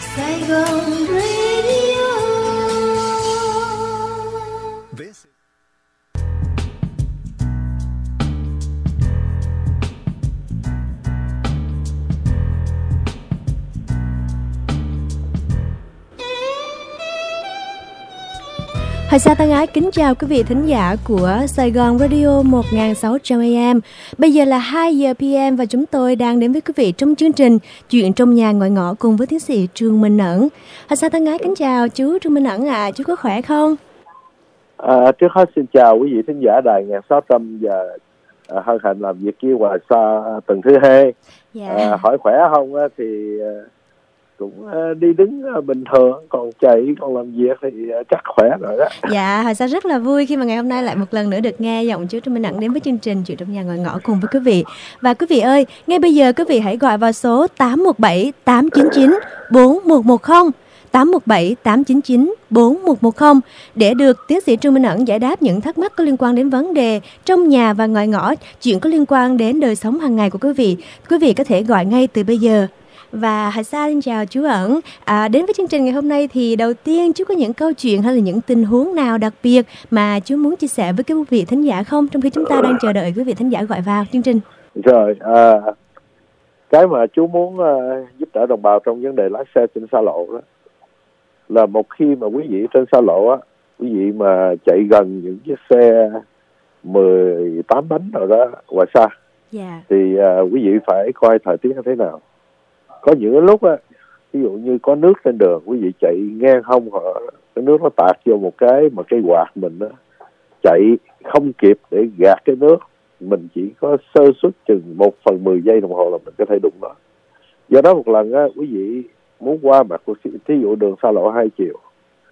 Sài Gòn Radio. Hoài Sa thân ái kính chào quý vị thính giả của Sài Gòn Radio 1600 AM. Bây giờ là 2 giờ PM và chúng tôi đang đến với quý vị trong chương trình Chuyện trong nhà ngoại ngõ cùng với tiến sĩ Trương Minh Ẩn. Hoài Sa thân ái kính chào chú Trương Minh Ẩn ạ, chú có khỏe không? Trước hết xin chào quý vị thính giả đài 1600 và hân hạnh làm việc với Hoài Sa tuần thứ 2. Hỏi khỏe không thì cũng đi đứng bình thường, còn chạy còn làm việc thì chắc khỏe rồi đó. Dạ, Hoài Sa rất là vui khi mà ngày hôm nay lại một lần nữa được nghe giọng chú Trương Minh Ẩn đến với chương trình Chuyện trong nhà ngoại ngõ cùng với quý vị. Và quý vị ơi, ngay bây giờ quý vị hãy gọi vào số 817 899 4110 817 899 4110 để được tiến sĩ Trương Minh Ẩn giải đáp những thắc mắc có liên quan đến vấn đề trong nhà và ngoài ngõ, chuyện có liên quan đến đời sống hàng ngày của quý vị. Quý vị có thể gọi ngay từ bây giờ. Và Hoài Sa xin chào chú Ẩn. Đến với chương trình ngày hôm nay thì đầu tiên chú có những câu chuyện hay là những tình huống nào đặc biệt mà chú muốn chia sẻ với quý vị thính giả không, trong khi chúng ta đang chờ đợi quý vị thính giả gọi vào chương trình? Rồi, cái mà chú muốn giúp đỡ đồng bào trong vấn đề lái xe trên xa lộ đó là một khi mà quý vị trên xa lộ á, quý vị mà chạy gần những chiếc xe 18 bánh rồi đó Hoài Sa, thì quý vị phải coi thời tiết như thế nào. Có những lúc á, ví dụ như có nước trên đường, quý vị chạy ngang hông họ, cái nước nó tạt vô một cái mà cây quạt mình á, chạy không kịp để gạt cái nước, mình chỉ có sơ suất chừng 1/10 giây đồng hồ là mình có thể đụng nó. Do đó một lần á, quý vị muốn qua mặt, thí dụ đường xa lộ 2 chiều,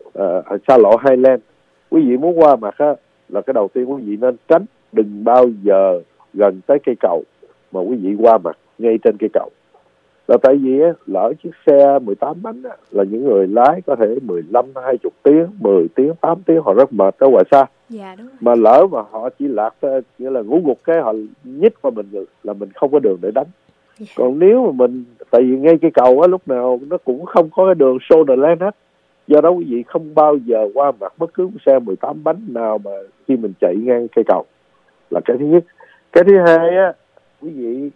xa lộ 2 lane, quý vị muốn qua mặt á, là cái đầu tiên quý vị nên tránh, đừng bao giờ gần tới cây cầu mà quý vị qua mặt ngay trên cây cầu. Là tại vì á, lỡ chiếc xe 18 bánh á, là những người lái có thể 15-20 tiếng, 10 tiếng, 8 tiếng, họ rất mệt đó Hoài Sa. Dạ, đúng rồi. Mà lỡ mà họ chỉ lạc, nghĩa là ngủ gục cái họ nhích vào mình là mình không có đường để đánh. Còn nếu mà mình, tại vì ngay cây cầu á, lúc nào nó cũng không có cái đường shoulder lane hết. Do đó quý vị không bao giờ qua mặt bất cứ xe 18 bánh nào mà khi mình chạy ngang cây cầu, là cái thứ nhất. Cái thứ hai á, quý vị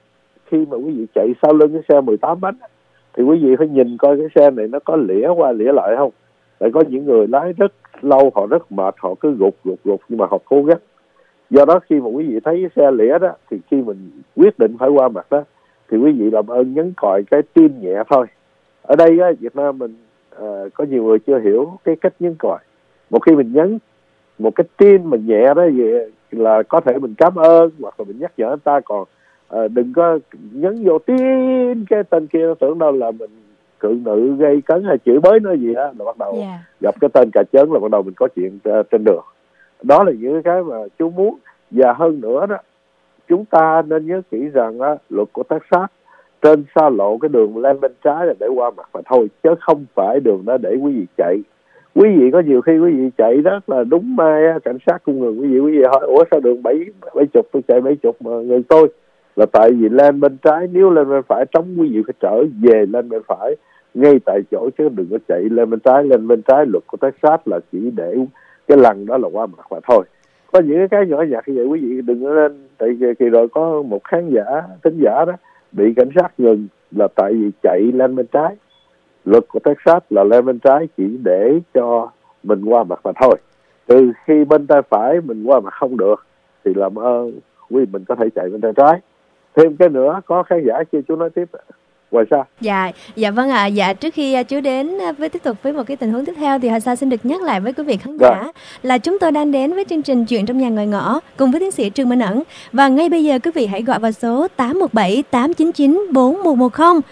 khi mà quý vị chạy sau lưng cái xe 18 bánh thì quý vị phải nhìn coi cái xe này nó có lỉa qua lỉa lại không. Tại có những người lái rất lâu, họ rất mệt, họ cứ gục nhưng mà họ cố gắng. Do đó khi mà quý vị thấy cái xe lỉa đó, thì khi mình quyết định phải qua mặt đó, thì quý vị làm ơn nhấn còi cái tim nhẹ thôi. Ở đây á, Việt Nam mình có nhiều người chưa hiểu cái cách nhấn còi. Một khi mình nhấn một cái tim mình nhẹ đó, vậy là có thể mình cảm ơn hoặc là mình nhắc nhở anh ta. Còn đừng có nhấn vô tin cái tên kia nó tưởng đâu là mình cự nữ gây cấn hay chửi bới nó gì á, là bắt đầu gặp cái tên cà chớn là bắt đầu mình có chuyện trên đường. Đó là những cái mà chú muốn. Và hơn nữa đó, chúng ta nên nhớ kỹ rằng á, luật của Texas trên xa lộ cái đường lên bên trái là để qua mặt mà thôi, chứ không phải đường đó để quý vị chạy. Quý vị có nhiều khi quý vị chạy rất là đúng mai á, cảnh sát cũng ngừng quý vị hỏi ủa sao đường 70 tôi chạy 70 mà người tôi, là tại vì lên bên trái, nếu lên bên phải trống quý vị phải trở về lên bên phải ngay tại chỗ, chứ đừng có chạy lên bên trái. Lên bên trái luật của Texas là chỉ để cái lần đó là qua mặt mà thôi. Có những cái nhỏ nhặt như vậy quý vị đừng có lên. Tại kỳ rồi có một khán giả, thính giả đó bị cảnh sát ngừng là tại vì chạy lên bên trái. Luật của Texas là lên bên trái chỉ để cho mình qua mặt mà thôi. Từ khi bên tay phải mình qua mặt không được thì làm ơn quý mình có thể chạy bên tay trái. Thêm cái nữa, có khán giả kia chú nói tiếp. Hoài Sa. Dạ vâng ạ. Dạ, trước khi chú đến tiếp tục với một cái tình huống tiếp theo thì Hoài Sa xin được nhắc lại với quý vị khán giả là chúng tôi đang đến với chương trình Chuyện trong nhà ngoại ngõ cùng với tiến sĩ Trương Minh Ẩn. Và ngay bây giờ quý vị hãy gọi vào số 817 899 4110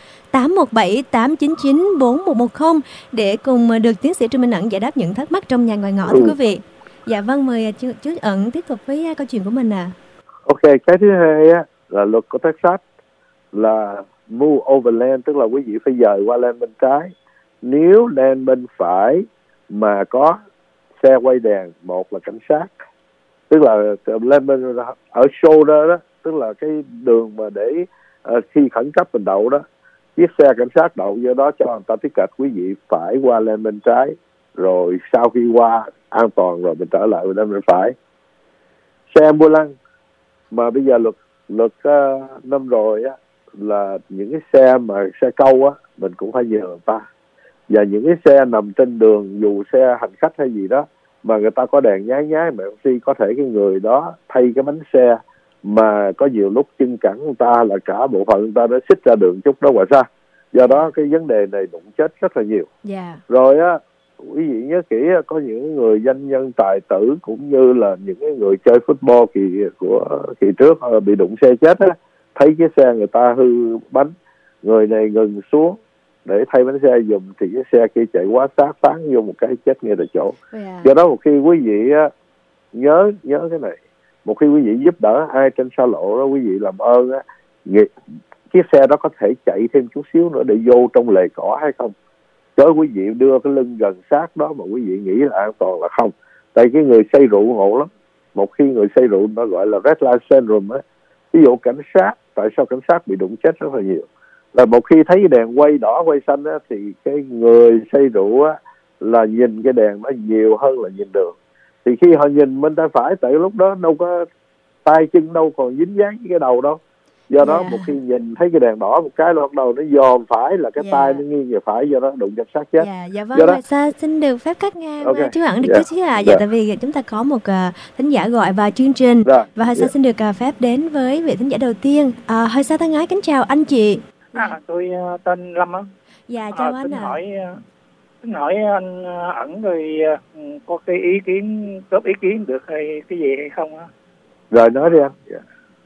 817 899 4110 để cùng được tiến sĩ Trương Minh Ẩn giải đáp những thắc mắc trong nhà ngoài ngõ thưa quý vị. Dạ vâng, mời chú Ẩn tiếp tục với câu chuyện của mình ạ. Ok, cái thứ hai á là luật của Texas là move over lane, tức là quý vị phải dời qua lane bên trái. Nếu lane bên phải mà có xe quay đèn, một là cảnh sát, tức là lane bên ở shoulder đó, tức là cái đường mà để khi khẩn cấp mình đậu đó, chiếc xe cảnh sát đậu do đó cho người ta tiếp cận, quý vị phải qua lên bên trái, rồi sau khi qua an toàn rồi mình trở lại bên bên phải. Xe ambulance mà bây giờ luật năm rồi á, là những cái xe mà xe câu á mình cũng phải nhờ người ta, và những cái xe nằm trên đường dù xe hành khách hay gì đó mà người ta có đèn nháy nháy mà MC có thể cái người đó thay cái bánh xe, mà có nhiều lúc chân cẳng người ta là cả bộ phận người ta đã xích ra đường chút đó ngoài xa, do đó cái vấn đề này đụng chết rất là nhiều. Rồi á, quý vị nhớ kỹ, có những người doanh nhân tài tử cũng như là những cái người chơi football kỳ trước bị đụng xe chết á, thấy cái xe người ta hư bánh, người này ngừng xuống để thay bánh xe giùm thì cái xe kia chạy quá sát tán vô một cái chết ngay tại chỗ. Do đó một khi quý vị á, nhớ cái này, một khi quý vị giúp đỡ ai trên xa lộ đó, quý vị làm ơn á, chiếc xe đó có thể chạy thêm chút xíu nữa để vô trong lề cỏ hay không, chớ quý vị đưa cái lưng gần sát đó mà quý vị nghĩ là an toàn là không. Tại cái người say rượu ngộ lắm, một khi người say rượu nó gọi là red light syndrome á. Ví dụ cảnh sát, tại sao cảnh sát bị đụng chết rất là nhiều là một khi thấy đèn quay đỏ quay xanh á, thì cái người say rượu á là nhìn cái đèn nó nhiều hơn là nhìn đường, thì khi họ nhìn bên tay phải, tại lúc đó đâu có tay chân đâu còn dính dáng với cái đầu đâu, do đó một khi nhìn thấy cái đèn đỏ một cái là bắt đầu nó dòm phải là cái tay nó nghiêng về phải, do đó đụng cảnh sát chết. Dạ vâng, Hoài Sa xin được phép cắt ngang chú Ẩn được chứ ạ. Tại vì chúng ta có một thính giả gọi vào chương trình và Hoài Sa xin được phép đến với vị thính giả đầu tiên. Hoài Sa thân ái kính chào anh chị. Tôi tên Lâm á. Dạ chào anh ạ. Tính hỏi anh Ẩn rồi có cái ý kiến, góp ý kiến được hay cái gì hay không á? Rồi nói đi anh.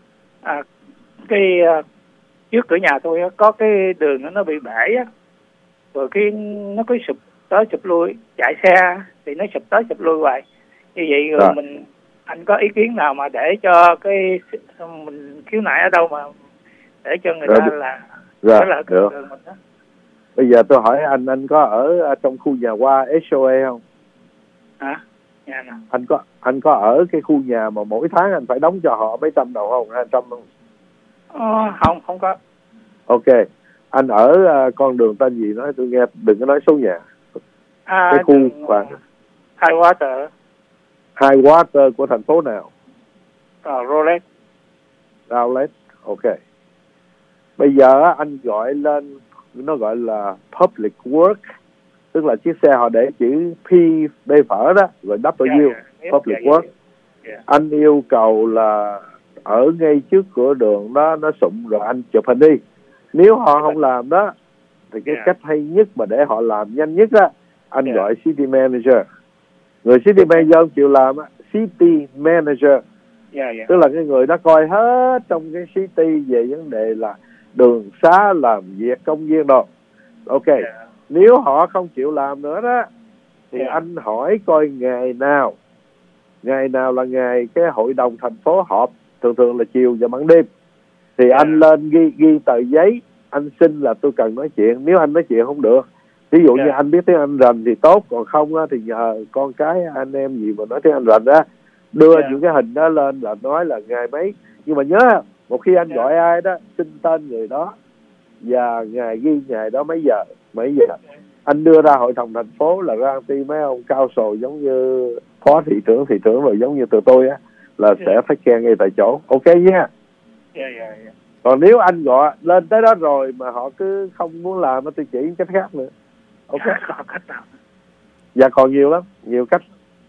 Cái trước cửa nhà tôi có cái đường nó bị bể á, rồi khi nó cứ sụp tới sụp lui, chạy xe thì nó sụp tới sụp lui hoài như vậy, rồi anh có ý kiến nào mà để cho cái mình khiếu nại ở đâu mà để cho người ta là đường mình đó. Bây giờ tôi hỏi anh có ở trong khu nhà qua HOA không? Nhà nào? Anh có ở cái khu nhà mà mỗi tháng anh phải đóng cho họ mấy trăm đồng không? 200 không? Không có. Ok, anh ở con đường tên gì nói tôi nghe, đừng có nói số nhà. Cái khu khoảng Highwater của thành phố nào? Rowlett. Ok. Bây giờ anh gọi lên, nó gọi là public work, tức là chiếc xe họ để chữ P B phở đó, rồi W public work. Anh yêu cầu là ở ngay trước cửa đường đó nó sụm rồi anh chụp hình đi. Nếu họ không làm đó thì cái cách hay nhất mà để họ làm nhanh nhất á, anh gọi city manager. Người city manager không chịu làm á, city manager tức là cái người đó coi hết trong cái city về vấn đề là đường xá, làm việc công viên đồ. Ok, nếu họ không chịu làm nữa đó thì anh hỏi coi ngày nào là ngày cái hội đồng thành phố họp, thường là chiều và ban đêm, thì anh lên ghi tờ giấy, anh xin là tôi cần nói chuyện. Nếu anh nói chuyện không được, ví dụ như anh biết tiếng Anh rành thì tốt, còn không á, thì nhờ con cái anh em gì mà nói tiếng Anh rành á, đưa những cái hình đó lên là nói là ngày mấy. Nhưng mà nhớ một khi anh gọi ai đó, xin tên người đó và ghi ngày đó mấy giờ. Anh đưa ra hội đồng thành phố là ra ty mấy ông cao sồ giống như phó thị trưởng rồi giống như tụi tôi á, là sẽ phải khen ngay tại chỗ. Ok nha. Còn nếu anh gọi lên tới đó rồi mà họ cứ không muốn làm, tôi chỉ cách khác nữa. Ok. Dạ còn nhiều lắm, nhiều cách.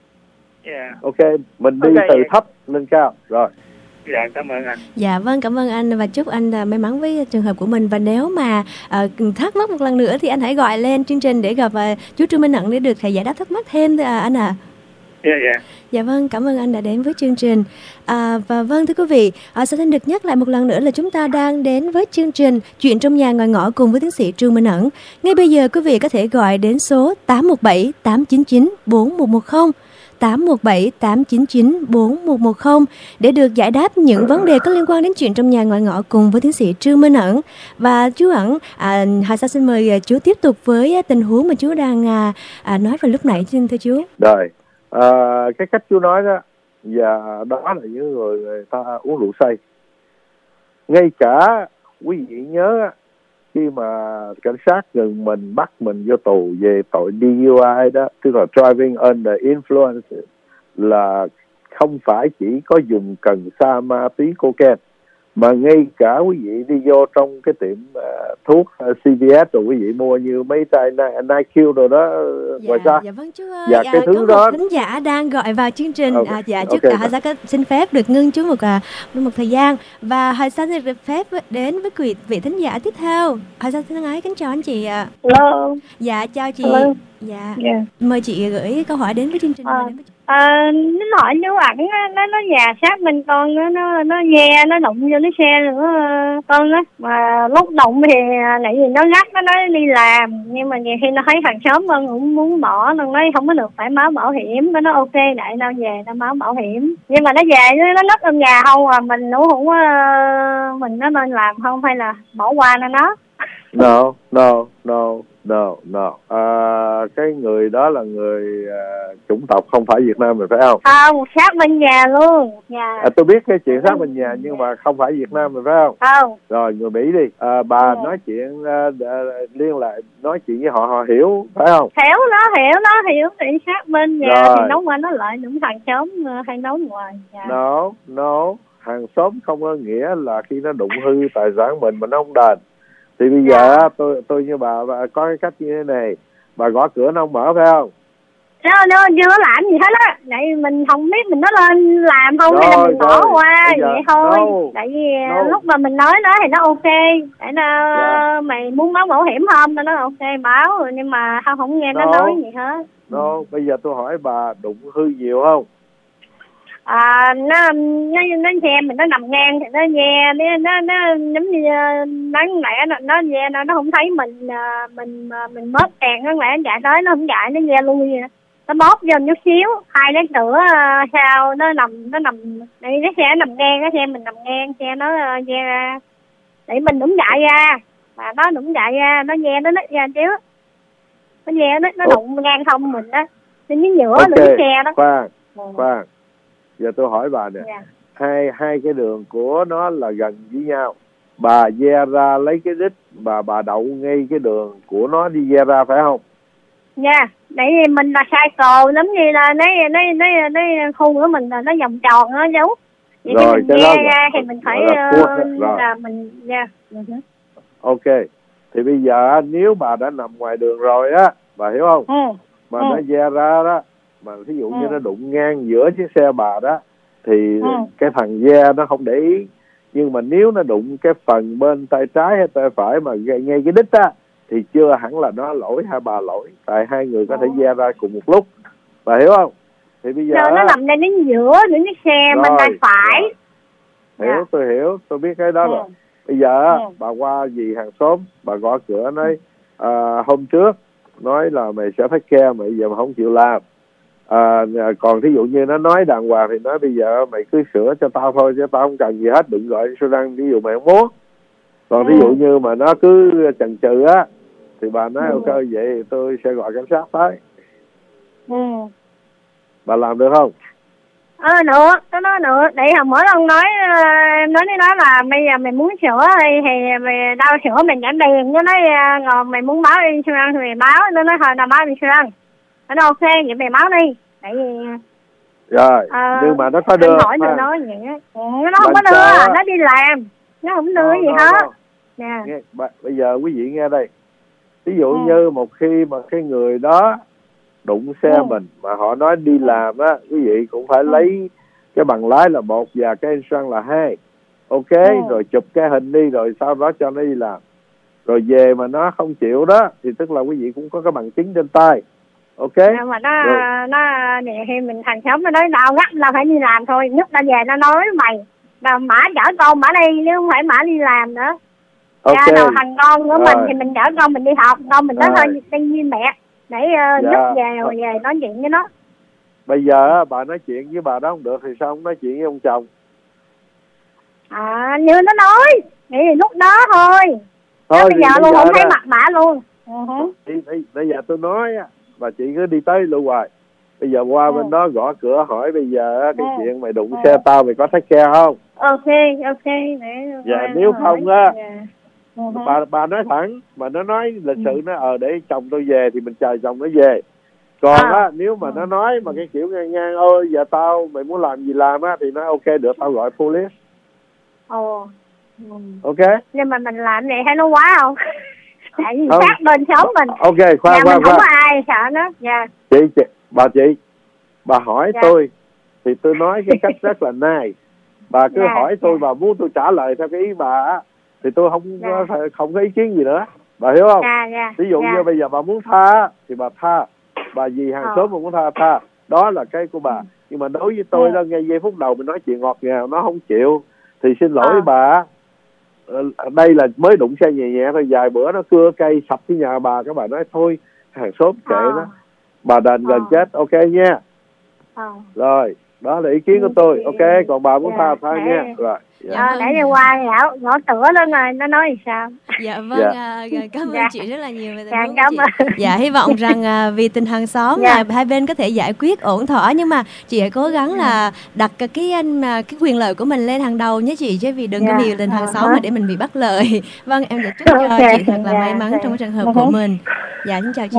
Ok, mình đi từ thấp lên cao rồi. Dạ, cảm ơn anh. Dạ vâng, cảm ơn anh và chúc anh may mắn với trường hợp của mình. Và nếu mà thắc mắc một lần nữa thì anh hãy gọi lên chương trình để gặp chú Trương Minh Ẩn để được thầy giải đáp thắc mắc thêm anh ạ. Dạ vâng, cảm ơn anh đã đến với chương trình. Và vâng thưa quý vị, xin được nhắc lại một lần nữa là chúng ta đang đến với chương trình Chuyện trong nhà ngoài ngõ cùng với tiến sĩ Trương Minh Ẩn. Ngay bây giờ quý vị có thể gọi đến số 817 899 4110 817 899 4110 để được giải đáp những vấn đề có liên quan đến chuyện trong nhà ngoài ngõ cùng với tiến sĩ Trương Minh Ẩn. Và chú Ẩn, Hà Sa xin mời chú tiếp tục với tình huống mà chú đang nói vào lúc nãy thưa chú. Rồi, cái cách chú nói đó, và đó là những người ta uống rượu say. Ngay cả quý vị nhớ khi mà cảnh sát gần mình bắt mình vô tù về tội DUI đó, tức là driving under influence, là không phải chỉ có dùng cần sa, ma túy, cocaine, mà ngay cả quý vị đi vô trong cái tiệm thuốc CVS rồi quý vị mua như mấy chai Nike rồi đó, ngoài ra. Dạ vâng chú ơi. Dạ, cái thứ có đó một thính giả đang gọi vào chương trình. Dạ trước okay. cả Hải Sa xin phép được ngưng chú một thời gian, và Hải Sa xin được phép đến với vị thính giả tiếp theo. Hải Sa thân ái kính chào anh chị ạ. Hello. Dạ chào chị. Hello. Dạ. Yeah. Mời chị gửi câu hỏi đến với chương trình. Nó hỏi chú ảnh nó nhà sát bên con, nó nghe nó đụng vô cái xe nữa con á, mà lúc đụng thì nãy gì nó gắt, nó nói đi làm, nhưng mà nhiều khi nó thấy hàng xóm con cũng muốn bỏ, nó nói không có được, phải báo bảo hiểm, nó ok đại đâu về nó báo bảo hiểm, nhưng mà nó về nó nấp trong nhà không à, mình cũng không có, mình nó nên làm không hay là bỏ qua nó. No. Cái người đó là người chủng tộc không phải Việt Nam mình phải không? Không, sát bên nhà luôn. Tôi biết cái chuyện sát bên nhà, nhưng mà không phải Việt Nam mình phải không? Không. Rồi người Mỹ đi. Bà nói chuyện liên lạc nói chuyện với họ hiểu phải không? Hiểu thì sát bên nhà rồi. Thì nấu qua nó lại những hàng xóm hay nấu ngoài. No. Hàng xóm không có nghĩa là khi nó đụng hư tài sản mình mà nó không đền. Thì bây giờ tôi như bà có cái cách như thế này, bà gõ cửa nó không mở phải không? Nó chưa làm gì hết á, tại mình không biết mình nó lên làm không hay là mình bỏ qua vậy thôi. Tại vì lúc mà mình nói nó thì nó ok, tại nó mày muốn báo bảo hiểm không, nó ok báo rồi, nhưng mà không nghe nó nói gì hết. Bây giờ tôi hỏi bà đụng hư nhiều không? Nó nghe mình, nó nằm ngang thì nó nghe, nó giống như đáng lẽ nó nghe, nó không thấy mình bóp kèn, đáng lẽ nó chạy tới, nó không chạy, nó nghe luôn vậy. Nó bóp vô chút xíu, 2 cái cửa sau nó nằm đây, cái xe nằm ngang, cái xe mình nằm ngang, xe nó nghe ra để mình đụng chạy ra, mà nó đụng chạy ra, nó nghe nó nít ra chứ, nó nghe nó đụng ngang không mình á, nó nhgiữa cái xe đó. Khoan. Giờ tôi hỏi bà nè, hai cái đường của nó là gần với nhau, bà ve ra lấy cái đít bà đậu ngay cái đường của nó đi ve ra phải không? Dạ, tại vì mình là cycle, giống như là nó khu của mình là nó vòng tròn đó chú. Vậy rồi, thì mình ve ra thì mình phải là mình Ok, thì bây giờ nếu bà đã nằm ngoài đường rồi á, bà hiểu không? Mà nó ve ra đó, mà thí dụ như nó đụng ngang giữa chiếc xe bà đó, thì cái thằng ve nó không để ý. Nhưng mà nếu nó đụng cái phần bên tay trái hay tay phải mà ngay cái đít á, thì chưa hẳn là nó lỗi hay bà lỗi, tại hai người có thể ve ra cùng một lúc, bà hiểu không? Thì bây giờ nó nằm đây đến giữa những cái xe bên tay phải. Hiểu, tôi hiểu, tôi biết cái đó rồi. Bây giờ bà qua dì hàng xóm, bà gõ cửa nói hôm trước nói là mày sẽ take care, mày giờ mà không chịu làm. Còn thí dụ như nó nói đàng hoàng thì nói bây giờ mày cứ sửa cho tao thôi, chứ tao không cần gì hết, đừng gọi insurance ví dụ mày không muốn. Còn ví dụ như mà nó cứ chần chừ á, thì bà nói ok vậy tôi sẽ gọi cảnh sát tới. Bà làm được không? Được, nó nói được. Để hồi mỗi lần nói là bây giờ mày muốn sửa thì mày đau sửa mình trả tiền, nó nói ngồi mày muốn báo insurance thì mày báo, nó nói thôi nào báo insurance. Nó nói ok vậy mày báo đi. Tại vì rồi nhưng mà nó có đưa hỏi nó nói vậy á, nó không có đưa, nó đi làm, nó không đưa gì hết. Nghe, bây giờ quý vị nghe đây, ví dụ như một khi mà cái người đó đụng xe mình mà họ nói đi làm á, quý vị cũng phải lấy cái bằng lái là 1 và cái insurance là 2. Ok, rồi chụp cái hình đi, rồi sau đó cho nó đi làm. Rồi về mà nó không chịu đó, thì tức là quý vị cũng có cái bằng chứng trên tay. Ok. Mà nó khi mình thành xóm nó nói đau gắt là phải đi làm thôi, lúc ta về nó nói mày là mã chở con mã đi, chứ không phải mã đi làm nữa. Ra đầu thằng con của mình thì mình chở con mình đi học, con mình nói thôi đi với mẹ để giúp về rồi về nói chuyện với nó. Bây giờ bà nói chuyện với bà đó không được thì sao không nói chuyện với ông chồng? Như nó nói thì lúc đó thôi bây giờ luôn không thấy mặt bả luôn. Bây giờ tôi nói á, bà chị cứ đi tới luôn hoài. Bây giờ qua bên đó gõ cửa hỏi bây giờ cái chuyện mày đụng xe tao mày có take care không? Ok. Dạ nếu không á Bà nói thẳng, mà nó nói lịch sự nó để chồng tôi về thì mình chờ chồng nó về. Còn á nếu mà nó nói mà cái kiểu ngang ngang ôi giờ mày muốn làm gì làm á thì nó ok được, tao gọi police. Ok. Nhưng mà mình làm vậy hay nó quá không? Tại vì sát bên xóm mình. Ok, khoan. Không có ai sợ nó. Dạ. Bà hỏi tôi thì tôi nói cái cách rất là nice. Bà cứ hỏi tôi, bà muốn tôi trả lời theo cái ý bà á thì tôi không có ý kiến gì nữa. Bà hiểu không? Ví dụ như bây giờ bà muốn tha thì bà tha. Bà vì hàng xóm mà muốn tha. Đó là cái của bà. Nhưng mà đối với tôi đó, ngay giây phút đầu mình nói chuyện ngọt ngào nó không chịu thì xin lỗi bà. Đây là mới đụng xe nhẹ thôi, vài bữa nó cưa cây sập cái nhà bà, các bà nói thôi hàng xóm kệ nó, bà đền gần chết. Ok nha. Rồi đó là ý kiến của tôi. Ok, còn bà muốn tha nha. Rồi để đi qua gõ cửa lên rồi nó nói gì sao. Dạ vâng. Cảm ơn chị rất là nhiều về tình huống cảm ơn. Dạ, hy vọng rằng vì tình hàng xóm là hai bên có thể giải quyết ổn thỏa, nhưng mà chị hãy cố gắng là đặt cái quyền lợi của mình lên hàng đầu nhé chị, chứ vì đừng có vì tình hàng xóm mà để mình bị bắt lợi. Vâng, em sẽ chúc cho chị thật là may mắn trong cái trường hợp của mình. Dạ, xin chào chị.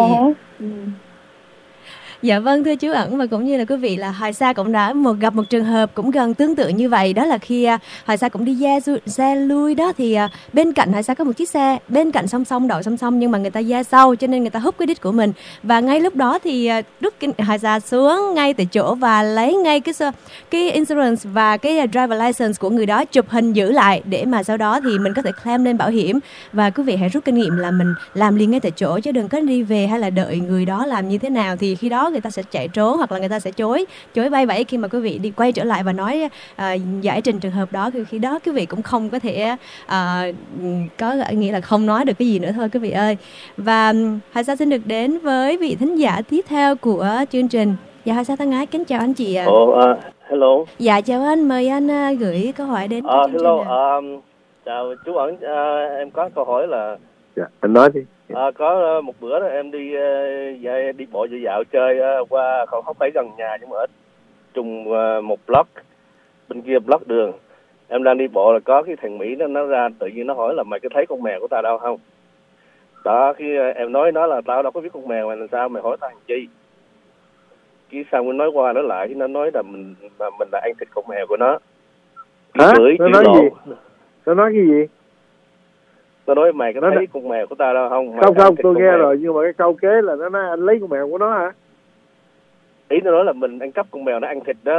Dạ vâng, thưa chú Ẩn và cũng như là quý vị, là Hoài Sa cũng đã gặp một trường hợp cũng gần tương tự như vậy. Đó là khi Hoài Sa cũng đi xe lui đó, thì bên cạnh Hoài Sa có một chiếc xe bên cạnh song đậu song nhưng mà người ta ra sau cho nên người ta hút cái đít của mình. Và ngay lúc đó thì rút Hoài Sa xuống ngay tại chỗ và lấy ngay cái insurance và cái driver license của người đó, chụp hình giữ lại để mà sau đó thì mình có thể claim lên bảo hiểm. Và quý vị hãy rút kinh nghiệm là mình làm liền ngay tại chỗ, chứ đừng có đi về hay là đợi người đó làm như thế nào, thì khi đó người ta sẽ chạy trốn hoặc là người ta sẽ chối bay bẫy khi mà quý vị đi quay trở lại và nói giải trình trường hợp đó. Khi đó quý vị cũng không có thể có nghĩa là không nói được cái gì nữa thôi quý vị ơi. Và Hoài Sa xin được đến với vị thính giả tiếp theo của chương trình. Dạ, Hoài Sa thân ái kính chào anh chị ạ. Hello. Dạ chào anh, mời anh gửi câu hỏi đến chương hello. trình. Chào chú Ẩn, em có câu hỏi là anh nói đi. Có một bữa đó em đi bộ dạo chơi qua không phải gần nhà nhưng mà ở trùng một block, bên kia block đường. Em đang đi bộ là có cái thằng Mỹ nó ra tự nhiên nó hỏi là mày có thấy con mèo của tao đâu không? Đó, khi em nói nó là tao đâu có biết con mèo mày làm sao mày hỏi tao làm chi? Cái xong nó nói qua nói lại, nó nói là mình là ăn thịt con mèo của nó. Hả? Nó nói gì? Nó nói cái gì? Tôi nói mày có thấy con mèo của tao đâu không? Không, tôi nghe rồi, nhưng mà cái câu kế là nó nói anh lấy con mèo của nó hả? Ý nó nói là mình ăn cắp con mèo nó ăn thịt đó.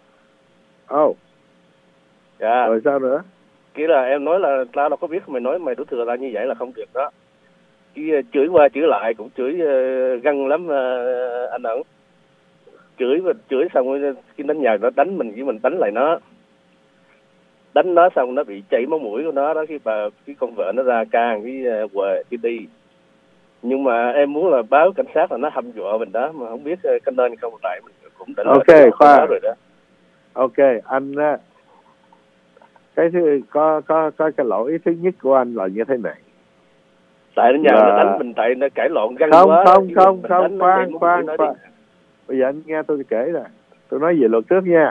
Dạ. Rồi sao nữa? Kia là em nói là tao đâu có biết, mày nói mày đổ thừa tao như vậy là không được đó. Cái chửi qua chửi lại cũng chửi găng lắm anh Ẩn. Chửi xong khi đánh nhào nó đánh mình, với mình đánh lại nó. Đánh nó xong nó bị chảy máu mũi của nó đó, cái con vợ nó ra can cái đi. Nhưng mà em muốn là báo cảnh sát là nó hăm dọa mình đó, mà không biết có nên không, tại mình cũng đã ok khoa rồi đó. Ok anh á, cái có cái lỗi thứ nhất của anh là như thế này. Tại nó nhào nó đánh mình, tại nó cãi lộn găng quá. Không, khoan. Bây giờ anh nghe tôi kể nè, tôi nói về luật trước nha.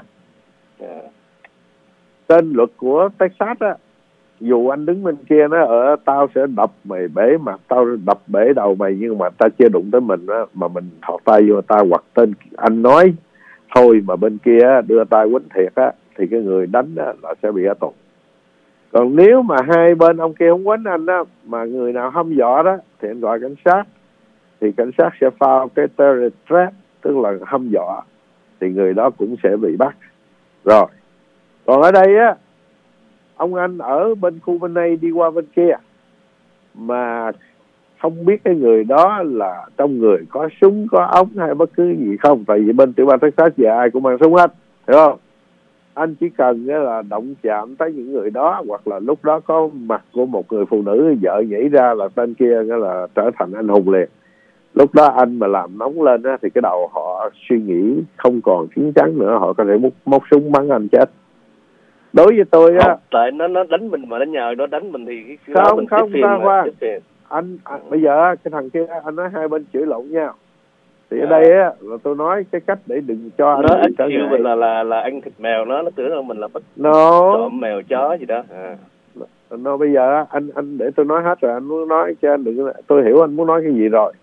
Tên luật của Texas á, dù anh đứng bên kia nó ở tao sẽ đập mày bể mặt, tao đập bể đầu mày, nhưng mà tao chưa đụng tới mình á, mà mình thọt tay vô tao hoặc tên anh nói thôi mà bên kia đưa tay quýnh thiệt á, thì cái người đánh á là sẽ bị ở tù. Còn nếu mà hai bên ông kia không quýnh anh á, mà người nào hăm dọa đó thì anh gọi cảnh sát, thì cảnh sát sẽ file cái terrorist threat, tức là hăm dọa, thì người đó cũng sẽ bị bắt. Rồi còn ở đây á, ông anh ở bên khu bên này đi qua bên kia mà không biết cái người đó là trong người có súng, có ống hay bất cứ gì không, tại vì bên tiểu bang Texas giờ ai cũng mang súng hết, hiểu không? Anh chỉ cần là động chạm tới những người đó, hoặc là lúc đó có mặt của một người phụ nữ vợ nhảy ra là tên kia là trở thành anh hùng liền. Lúc đó anh mà làm nóng lên á, thì cái đầu họ suy nghĩ không còn chín chắn nữa, họ có thể móc súng bắn anh chết. Đối với tôi á, tại nó đánh mình mà nó nhờ nó đánh mình thì không anh bây giờ cái thằng kia anh nói hai bên chửi lộn nhau, thì ở đây á là tôi nói cái cách để đừng cho anh nó kêu mình là ăn thịt mèo, nó tưởng là mình là bắt trộm mèo chó gì đó. nó bây giờ anh để tôi nói hết rồi, anh muốn nói cho anh đừng, tôi hiểu anh muốn nói cái gì rồi.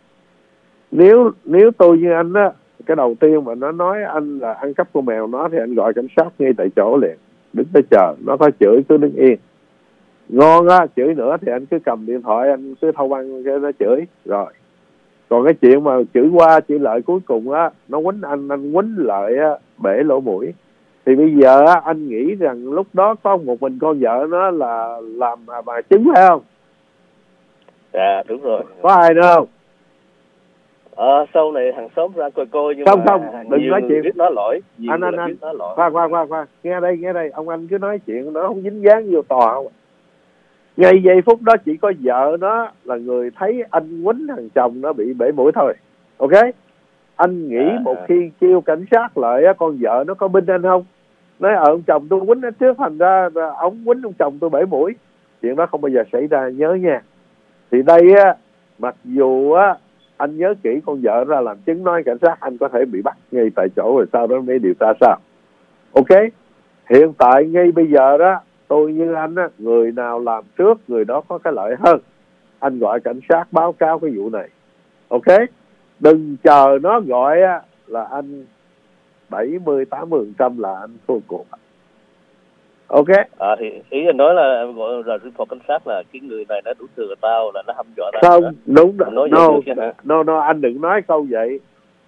Nếu tôi như anh á, cái đầu tiên mà nó nói anh là ăn cắp con mèo nó thì anh gọi cảnh sát ngay tại chỗ liền, đứng tới chờ, nó có chửi cứ đứng yên. Ngon á, chửi nữa thì anh cứ cầm điện thoại anh cứ thâu băng cho nó chửi rồi. Còn cái chuyện mà chửi qua chửi lại cuối cùng á, nó quýnh anh quýnh lại á, bể lỗ mũi. Thì bây giờ á, anh nghĩ rằng lúc đó có một mình con vợ nó là làm bà chứng phải không? Dạ đúng rồi. Có ai nữa không? Sau này hàng xóm ra coi nhưng không đừng nói chuyện biết nó lỗi. Anh khoan, nghe đây, ông anh cứ nói chuyện nó không dính dáng vô tòa không. Ngay giây phút đó chỉ có vợ nó là người thấy anh quýnh thằng chồng nó bị bể mũi thôi. Ok? Anh nghĩ một khi kêu cảnh sát lại á, con vợ nó có binh anh không? Nói ông chồng tôi quýnh nó trước, thành ra ông quýnh ông chồng tôi bể mũi. Chuyện đó không bao giờ xảy ra, nhớ nha. Thì đây á, mặc dù á anh nhớ kỹ, con vợ ra làm chứng nói cảnh sát, anh có thể bị bắt ngay tại chỗ rồi sau đó mới điều tra sao. Ok? Hiện tại ngay bây giờ đó, tôi như anh á, người nào làm trước người đó có cái lợi hơn. Anh gọi cảnh sát báo cáo cái vụ này. Ok? Đừng chờ nó gọi á là anh 70-80% là anh thua cuộc. Ok? Thì ý anh nói là gọi là report cảnh sát là cái người này nó đủ thừa tao, là nó hăm dọa tao. Không, đúng rồi. No, anh đừng nói câu vậy.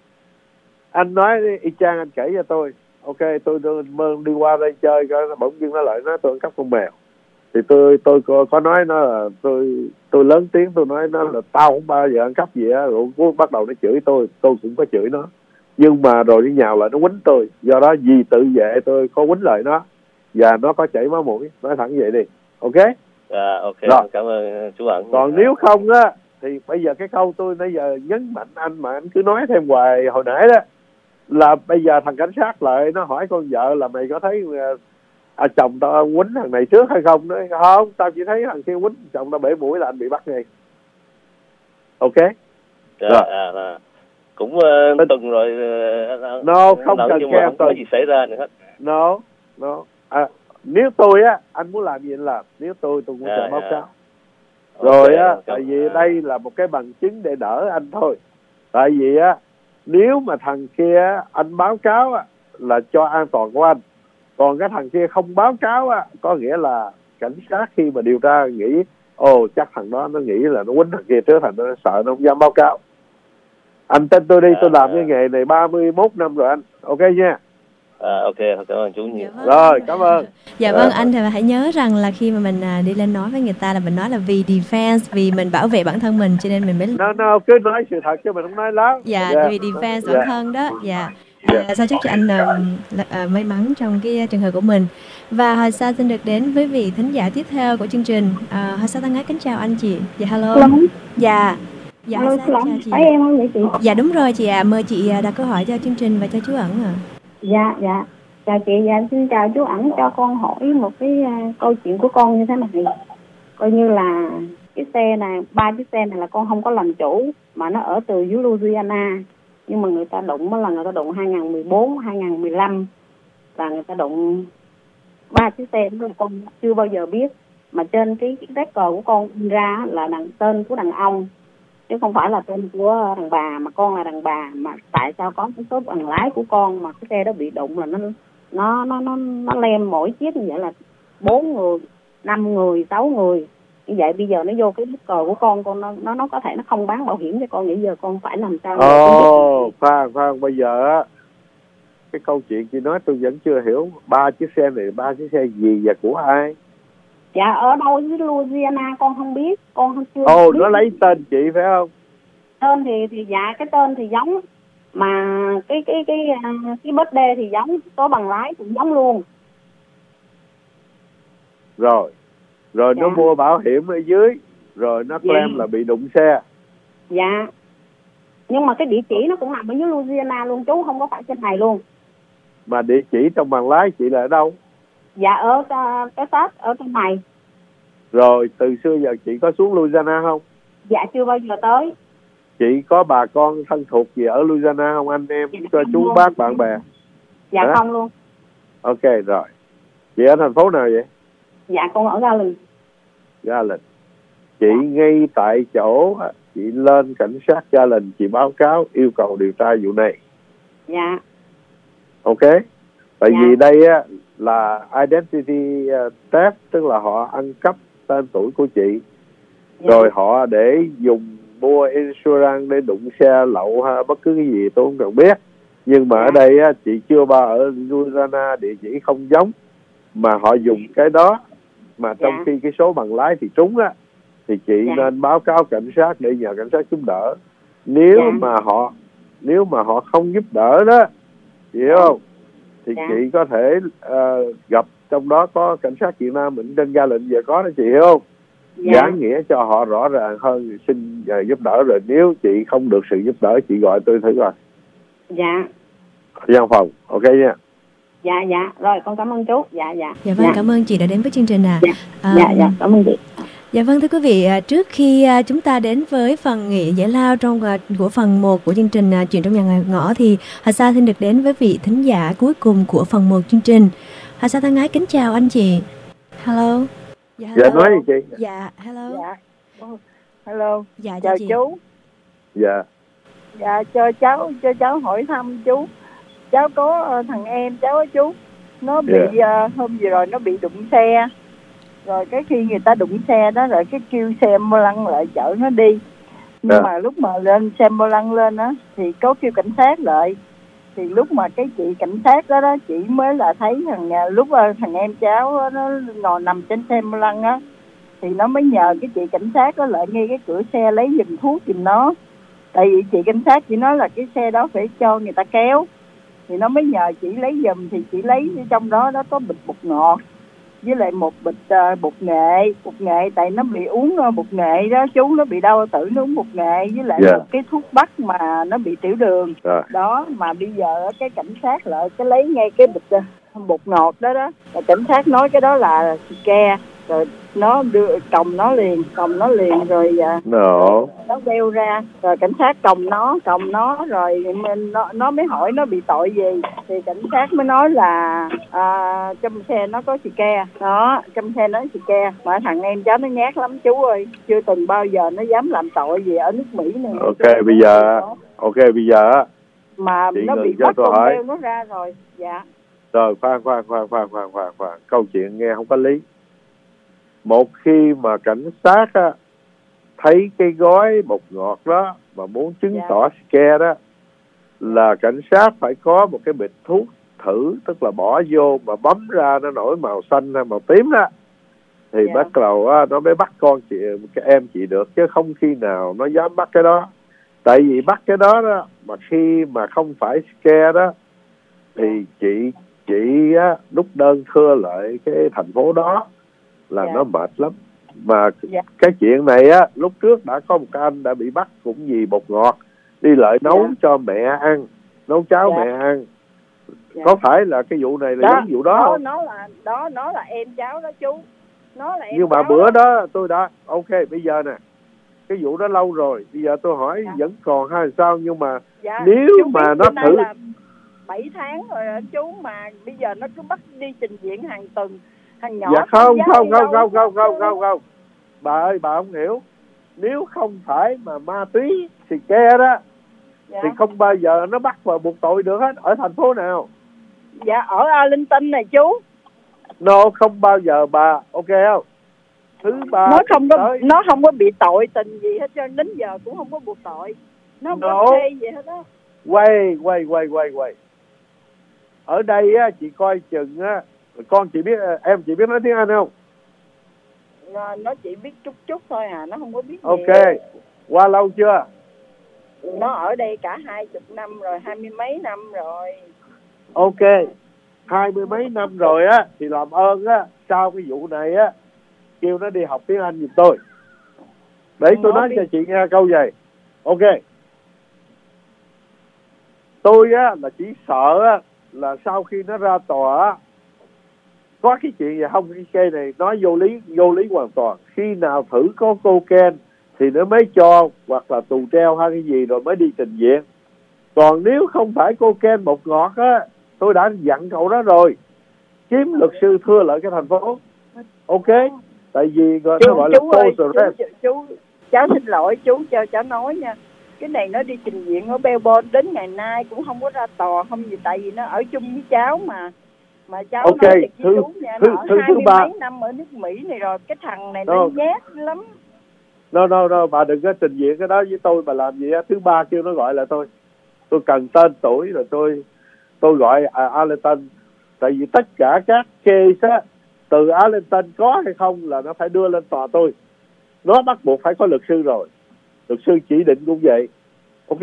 Anh nói y chang anh kể cho tôi. Ok, tôi đi qua đây chơi coi, bỗng dưng nó lại nói tôi ăn cắp con mèo. Thì tôi có nói nó là tôi lớn tiếng tôi nói nó là tao không bao giờ ăn cắp gì á, rồi bắt đầu nó chửi tôi cũng có chửi nó. Nhưng mà rồi đi nhào lại nó quýnh tôi. Do đó vì tự vệ tôi có quýnh lại nó và nó có chảy máu mũi. Nói thẳng vậy đi. Ok? Ok. Rồi. Cảm ơn chú Ẩn. Còn nếu không á thì bây giờ cái câu tôi nãy giờ nhấn mạnh anh mà anh cứ nói thêm hoài hồi nãy đó, là bây giờ thằng cảnh sát lại nó hỏi con vợ là mày có thấy chồng tao quýnh thằng này trước hay không? Nói không, tao chỉ thấy thằng kia quýnh chồng tao bể mũi là anh bị bắt ngay. Ok? Cũng tuần rồi. No, không cần nhưng mà không có gì xảy ra nữa hết. No. Nếu tôi á, anh muốn làm gì anh làm. Nếu tôi cũng sẽ báo cáo. Rồi á, tại vì đây là một cái bằng chứng để đỡ anh thôi. Tại vì á, nếu mà thằng kia anh báo cáo á, là cho an toàn của anh. Còn cái thằng kia không báo cáo á, có nghĩa là cảnh sát khi mà điều tra nghĩ chắc thằng đó nó nghĩ là nó quýnh thằng kia trước, thằng nó sợ nó không dám báo cáo. Anh tin tôi đi, tôi làm cái nghề này 31 năm rồi anh. Ok nha. Ok, cảm ơn chú nhiều. Rồi, cảm ơn. Dạ vâng, anh thì hãy nhớ rằng là khi mà mình đi lên nói với người ta là mình nói là vì defense, vì mình bảo vệ bản thân mình cho nên mình mới No, cứ nói sự thật chứ mình không nói láo. Dạ, vì defense bản thân đó. Dạ. Sao chúc cho anh may mắn trong cái trường hợp của mình. Và Hà Sa xin được đến với vị thính giả tiếp theo của chương trình. Hà Sa thân ái kính chào anh chị. Dạ hello. Dạ. Dạ Hà Sa chào chị. Phải em không vậy chị? Dạ đúng rồi chị ạ. Mời chị đặt câu hỏi cho chương trình và cho chú Ẩn ạ. Dạ. Chào chị, xin chào chú Ẩn, cho con hỏi một cái câu chuyện của con như thế này. Coi như là cái xe này, 3 chiếc xe này là con không có làm chủ, mà nó ở từ dưới Louisiana. Nhưng mà người ta đụng là người ta đụng 2014, 2015 là người ta đụng 3 chiếc xe đó, con chưa bao giờ biết. Mà trên cái record của con ra là tên của đàn ông chứ không phải là tên của đàn bà, mà con là đàn bà. Mà tại sao có cái số bằng lái của con mà cái xe đó bị đụng là nó lem mỗi chiếc như vậy là 4 người, 5 người, 6 người như vậy. Bây giờ nó vô cái record của con nó có thể nó không bán bảo hiểm cho con, nghĩ giờ con phải làm sao? Khoan, bây giờ á cái câu chuyện chị nói tôi vẫn chưa hiểu. 3 chiếc xe này 3 chiếc xe gì và của ai? Dạ ở đâu với Louisiana con không biết, con chưa biết. Nó lấy tên chị phải không? Tên thì dạ cái tên thì giống, mà cái birthday thì giống, số bằng lái cũng giống luôn. Dạ. Nó mua bảo hiểm ở dưới, rồi nó claim là bị đụng xe. Dạ. Nhưng mà cái địa chỉ nó cũng nằm ở dưới Louisiana luôn chú, không có phải trên này luôn. Mà địa chỉ trong bằng lái chị là ở đâu? Dạ ở Texas, ở trong này. Rồi từ xưa giờ chị có xuống Louisiana không? Dạ chưa bao giờ tới. Chị có bà con thân thuộc gì ở Louisiana không, anh em cho chú luôn. bác bạn bè? Dạ không luôn. Ok rồi. Chị ở thành phố nào vậy? Dạ con ở Garland. Garland. Chị ngay tại chỗ chị lên cảnh sát Garland, chị báo cáo yêu cầu điều tra vụ này. Dạ. Ok. Tại vì đây á là identity theft, tức là họ ăn cắp tên tuổi của chị, rồi họ để dùng mua insurance để đụng xe lậu hay bất cứ cái gì tôi không cần biết. Nhưng mà ở đây á, chị chưa bao ở Louisiana, địa chỉ không giống, mà họ dùng cái đó mà trong khi cái số bằng lái thì trúng á, thì chị nên báo cáo cảnh sát để nhờ cảnh sát giúp đỡ. Nếu mà họ không giúp đỡ đó, chị hiểu không, thì chị có thể gặp trong đó có cảnh sát Việt Nam mình trên ga lệnh giờ có đó, chị hiểu không? Giảng nghĩa cho họ rõ ràng hơn, xin giúp đỡ. Rồi nếu chị không được sự giúp đỡ, chị gọi tôi thử coi. Dạ. Văn phòng, ok nha. Dạ, rồi con cảm ơn chú. Dạ vâng, cảm ơn chị đã đến với chương trình ạ. Dạ, cảm ơn chị. Dạ vâng, thưa quý vị, trước khi chúng ta đến với phần nghị giải lao của phần 1 của chương trình Chuyện trong nhà ngõ, thì Hà Sa xin được đến với vị thính giả cuối cùng của phần 1 chương trình. Hà Sa thân ái kính chào anh chị. Hello. Dạ, nói gì chị? Dạ, hello. Hello. Dạ, chào chị. chú. Dạ. Dạ, cho cháu hỏi thăm chú. Cháu có thằng em cháu á chú, nó bị hôm vừa rồi nó bị đụng xe. Rồi cái khi người ta đụng xe đó, rồi cái kêu xe ambulance lăn lại chở nó đi. Nhưng mà lúc mà lên xe ambulance lên á thì có kêu cảnh sát lại. Thì lúc mà cái chị cảnh sát đó chị mới là thấy lúc thằng em cháu đó, nó ngồi nằm trên xe ambulance á, thì nó mới nhờ cái chị cảnh sát đó lại ngay cái cửa xe lấy giùm thuốc giùm nó. Tại vì chị cảnh sát chỉ nói là cái xe đó phải cho người ta kéo, thì nó mới nhờ chị lấy giùm. Thì chị lấy trong đó có bịch bột ngọt với lại một bịch bột nghệ, tại nó bị uống bột nghệ đó chú, nó bị đau tử nó uống bột nghệ, với lại một cái thuốc bắc mà nó bị tiểu đường đó. Mà bây giờ cái cảnh sát lại cái lấy ngay cái bịch bột ngọt đó, và cảnh sát nói cái đó là ke, rồi nó đưa còng nó liền rồi nó đeo ra, rồi cảnh sát còng nó rồi nó mới hỏi nó bị tội gì, thì cảnh sát mới nói là trong xe nó có xì ke đó, trong xe nó xì ke. Mà thằng em cháu nó nhát lắm chú ơi, chưa từng bao giờ nó dám làm tội gì ở nước Mỹ này. Ok bây giờ mà nó bị bắt còn đeo nó ra rồi. Dạ rồi, khoan, câu chuyện nghe không có lý. Một khi mà cảnh sát thấy cái gói bột ngọt đó mà muốn chứng tỏ scare đó, là cảnh sát phải có một cái bịch thuốc thử, tức là bỏ vô mà bấm ra nó nổi màu xanh hay màu tím đó, thì bắt đầu nó mới bắt cái em chị được, chứ không khi nào nó dám bắt cái đó. Tại vì bắt cái đó mà khi mà không phải scare đó thì chị đúc đơn thưa lại cái thành phố đó là nó mệt lắm. Mà cái chuyện này lúc trước đã có một cái anh đã bị bắt cũng vì bột ngọt, đi lại nấu cho mẹ ăn, nấu cháo mẹ ăn. Có phải là cái vụ này là giống vụ đó không? Nó là em cháu đó chú. Nó là em. Nhưng mà bữa đó tôi đã bây giờ nè, cái vụ đó lâu rồi, bây giờ tôi hỏi vẫn còn hay sao, nhưng mà nếu mà nó thử 7 tháng rồi chú, mà bây giờ nó cứ bắt đi trình diễn hàng tuần, hàng nhỏ. Dạ không. Bà ơi, bà không hiểu. Nếu không phải mà ma túy xì ke đó thì không bao giờ nó bắt vào buộc tội được hết. Ở thành phố nào? Dạ ở Arlington này chú. No, không bao giờ bà, ok không? Thứ ba nó không có bị tội tình gì hết trơn, đến giờ cũng không có buộc tội. Nó không có thê gì hết đó. Quay. Ở đây chị coi chừng con chị biết, em chị biết nói tiếng Anh không? Nó chỉ biết chút thôi nó không có biết ok nhiều. Qua lâu chưa? Nó ở đây cả 20 năm rồi, 20 mấy năm rồi. Ok, 20 mấy năm rồi thì làm ơn sau cái vụ này kêu nó đi học tiếng Anh giùm tôi. Để tôi nói cho chị nghe câu gì. Ok, tôi là chỉ sợ là sau khi nó ra tòa có cái chuyện gì không, cái cây này nói vô lý hoàn toàn. Khi nào thử có cocaine thì nó mới cho, hoặc là tù treo hay cái gì rồi mới đi trình diện. Còn nếu không phải cocaine bột ngọt tôi đã dặn cậu đó rồi, kiếm luật sư thưa lại cái thành phố. Ok, Tại vì nó Chú, gọi là chú ơi, false arrest. chú, cháu xin lỗi chú, cho cháu nói nha. Cái này nó đi trình diện ở Melbourne đến ngày nay cũng không có ra tòa không gì, tại vì nó ở chung với cháu mà cháu Ok, nói thiệt với thứ- chú nha, thứ- nó ở thứ 20 ba. mấy năm ở nước Mỹ này rồi, cái thằng này nó Đâu. nhát lắm. No, bà đừng có trình diện cái đó với tôi, bà làm gì á. Thứ ba kêu nó gọi là tôi cần tên tuổi rồi tôi gọi Arlington. Tại vì tất cả các case á, từ Arlington có hay không là nó phải đưa lên tòa tôi. Nó bắt buộc phải có luật sư rồi. Luật sư chỉ định cũng vậy. Ok?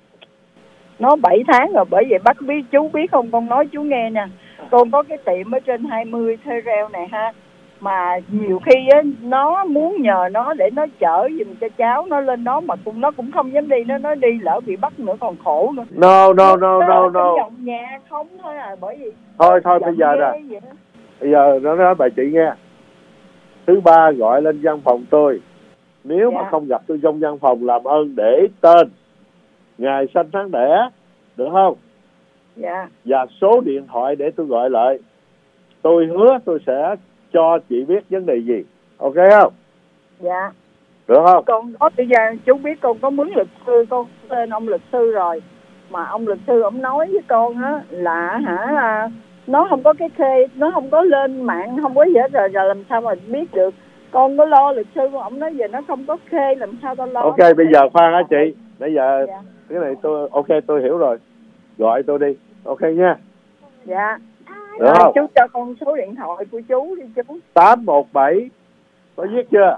Nó 7 tháng rồi, bởi vậy bắt biết chú biết không, con nói chú nghe nè. Con có cái tiệm ở trên 20 Terrell này ha, mà nhiều khi á nó muốn nhờ nó để nó chở giùm cho cháu nó lên đó, mà nó cũng không dám đi, nó nói đi lỡ bị bắt nữa còn khổ nữa. No. Trong vòng nhà không thôi à, bởi vì Thôi bây giờ nè. Bây giờ nó nói bà chị nghe. Thứ ba gọi lên văn phòng tôi. Nếu mà không gặp tôi trong văn phòng, làm ơn để tên, ngày sinh tháng đẻ, được không? Dạ. Và số điện thoại để tôi gọi lại. Tôi hứa tôi sẽ cho chị biết vấn đề gì. Ok không? Dạ. Được không? Con có bây giờ chú biết con có mướn luật sư, con tên ông luật sư rồi. Mà ông luật sư ông nói với con á là nó không có cái thuê, nó không có lên mạng, không có gì hết rồi làm sao mà biết được. Con có lo luật sư của ông nói giờ nó không có khê, làm sao tao lo. Ok, bây giờ khoan hả chị. Bây giờ cái này tôi hiểu rồi. Gọi tôi đi. Ok nha. Dạ. Được Rồi, không? chú cho con số điện thoại của chú đi chú. 817. Có viết chưa?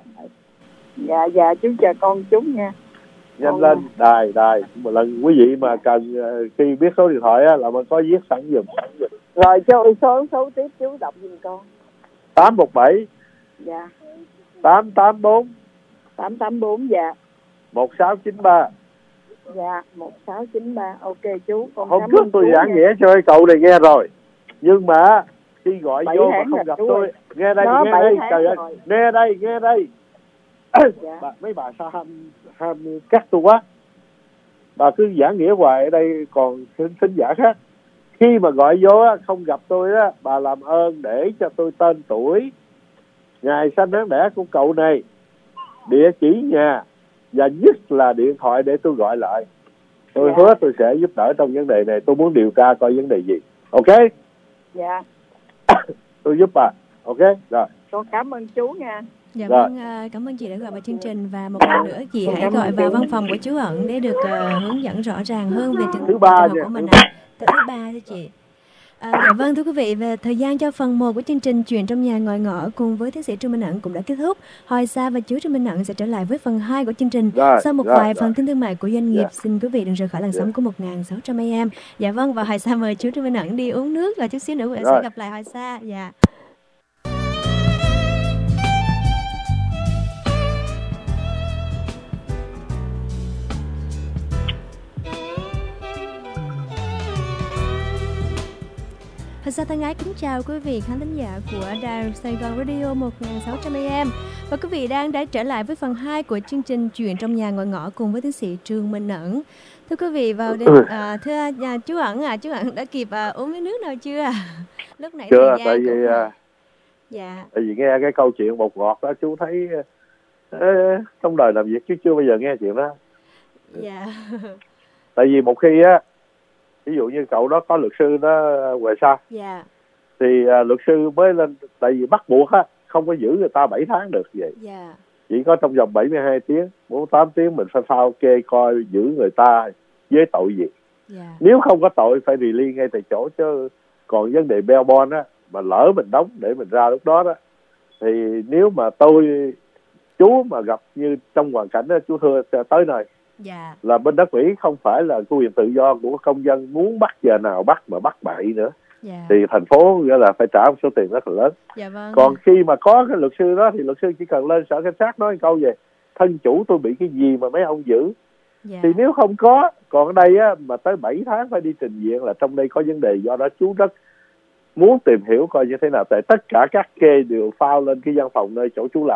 Dạ chú chờ con chú nha. Nhanh lên. Đài. Một lần quý vị mà cần khi biết số điện thoại á là mình có viết sẵn giùm. Rồi cho số tiếp chú đọc giùm con. 817. Dạ. 884. 884 dạ. 1693. Dạ 1693. Ok chú, con hôm cảm trước ơn tôi chú giảng nha. nghĩa cho cái cậu này nghe rồi, nhưng mà khi gọi 7 vô mà tháng không rồi gặp chú tôi. ơi. Nghe đây, Nó nghe 7 đây, tháng trời ơi, rồi. nghe đây. Dạ. Mấy bà sao ham cắt tôi quá. Bà cứ giảng nghĩa hoài, ở đây còn thính giả khác. Khi mà gọi vô á, không gặp tôi á, bà làm ơn để cho tôi tên tuổi, ngày sinh tháng đẻ của cậu này, địa chỉ nhà, và nhất là điện thoại để tôi gọi lại. Tôi hứa tôi sẽ giúp đỡ trong vấn đề này. Tôi muốn điều tra coi vấn đề gì. Ok? Dạ. Tôi giúp bà. Ok? Rồi. Con cảm ơn chú nha. Dạ Rồi. vâng, cảm ơn chị đã gọi vào chương trình, và một lần nữa chị hãy gọi vào văn phòng của chú Ẩn để được hướng dẫn rõ ràng hơn về trường hợp của mình ạ. Thứ ba thưa chị. Dạ vâng, thưa quý vị, về thời gian cho phần 1 của chương trình Chuyện trong nhà ngồi ngõ cùng với tiến sĩ Trương Minh Ẩn cũng đã kết thúc. Hoài Sa và chú Trương Minh Ẩn sẽ trở lại với phần 2 của chương trình sau một vài phần tin thương mại của doanh nghiệp. Xin quý vị đừng rời khỏi làn sóng của 1600 AM. Dạ vâng, và Hoài Sa mời chú Trương Minh Ẩn đi uống nước, và chút xíu nữa sẽ gặp lại Hoài Sa. Dạ. Thật ra thân ái kính chào quý vị khán thính giả của đài Sài Gòn Radio 1600 AM. Và quý vị đã trở lại với phần 2 của chương trình Chuyện trong nhà ngồi ngõ cùng với tiến sĩ Trương Minh Ẩn. Thưa quý vị, vào đến thưa chú Ẩn chú Ẩn đã kịp uống miếng nước nào chưa? Lúc nãy chưa, tại vì tại vì nghe cái câu chuyện bột ngọt đó, chú thấy trong đời làm việc chứ chưa bao giờ nghe chuyện đó. Dạ. Tại vì một khi á, ví dụ như cậu đó có luật sư đó Hoài Sa, dạ, thì luật sư mới lên, tại vì bắt buộc á, không có giữ người ta 7 tháng được vậy. dạ, Chỉ có trong vòng 72 tiếng, 48 tiếng mình phải phao kê coi giữ người ta với tội gì. dạ. Nếu không có tội phải release ngay tại chỗ, chứ còn vấn đề bail bond á, mà lỡ mình đóng để mình ra lúc đó đó, thì nếu mà chú mà gặp như trong hoàn cảnh đó, chú thưa tới nơi, dạ, là bên đất Mỹ không phải là quyền tự do của công dân, muốn bắt giờ nào bắt mà bắt bậy nữa, dạ, thì thành phố nghĩa là phải trả một số tiền rất là lớn. dạ vâng. Còn khi mà có cái luật sư đó thì luật sư chỉ cần lên sở cảnh sát nói câu về thân chủ tôi bị cái gì mà mấy ông giữ. Dạ. Thì nếu không có, còn ở đây á, mà tới 7 tháng phải đi trình diện là trong đây có vấn đề. Do đó chú rất muốn tìm hiểu coi như thế nào, tại tất cả các kê đều phao lên cái văn phòng nơi chỗ chú làm.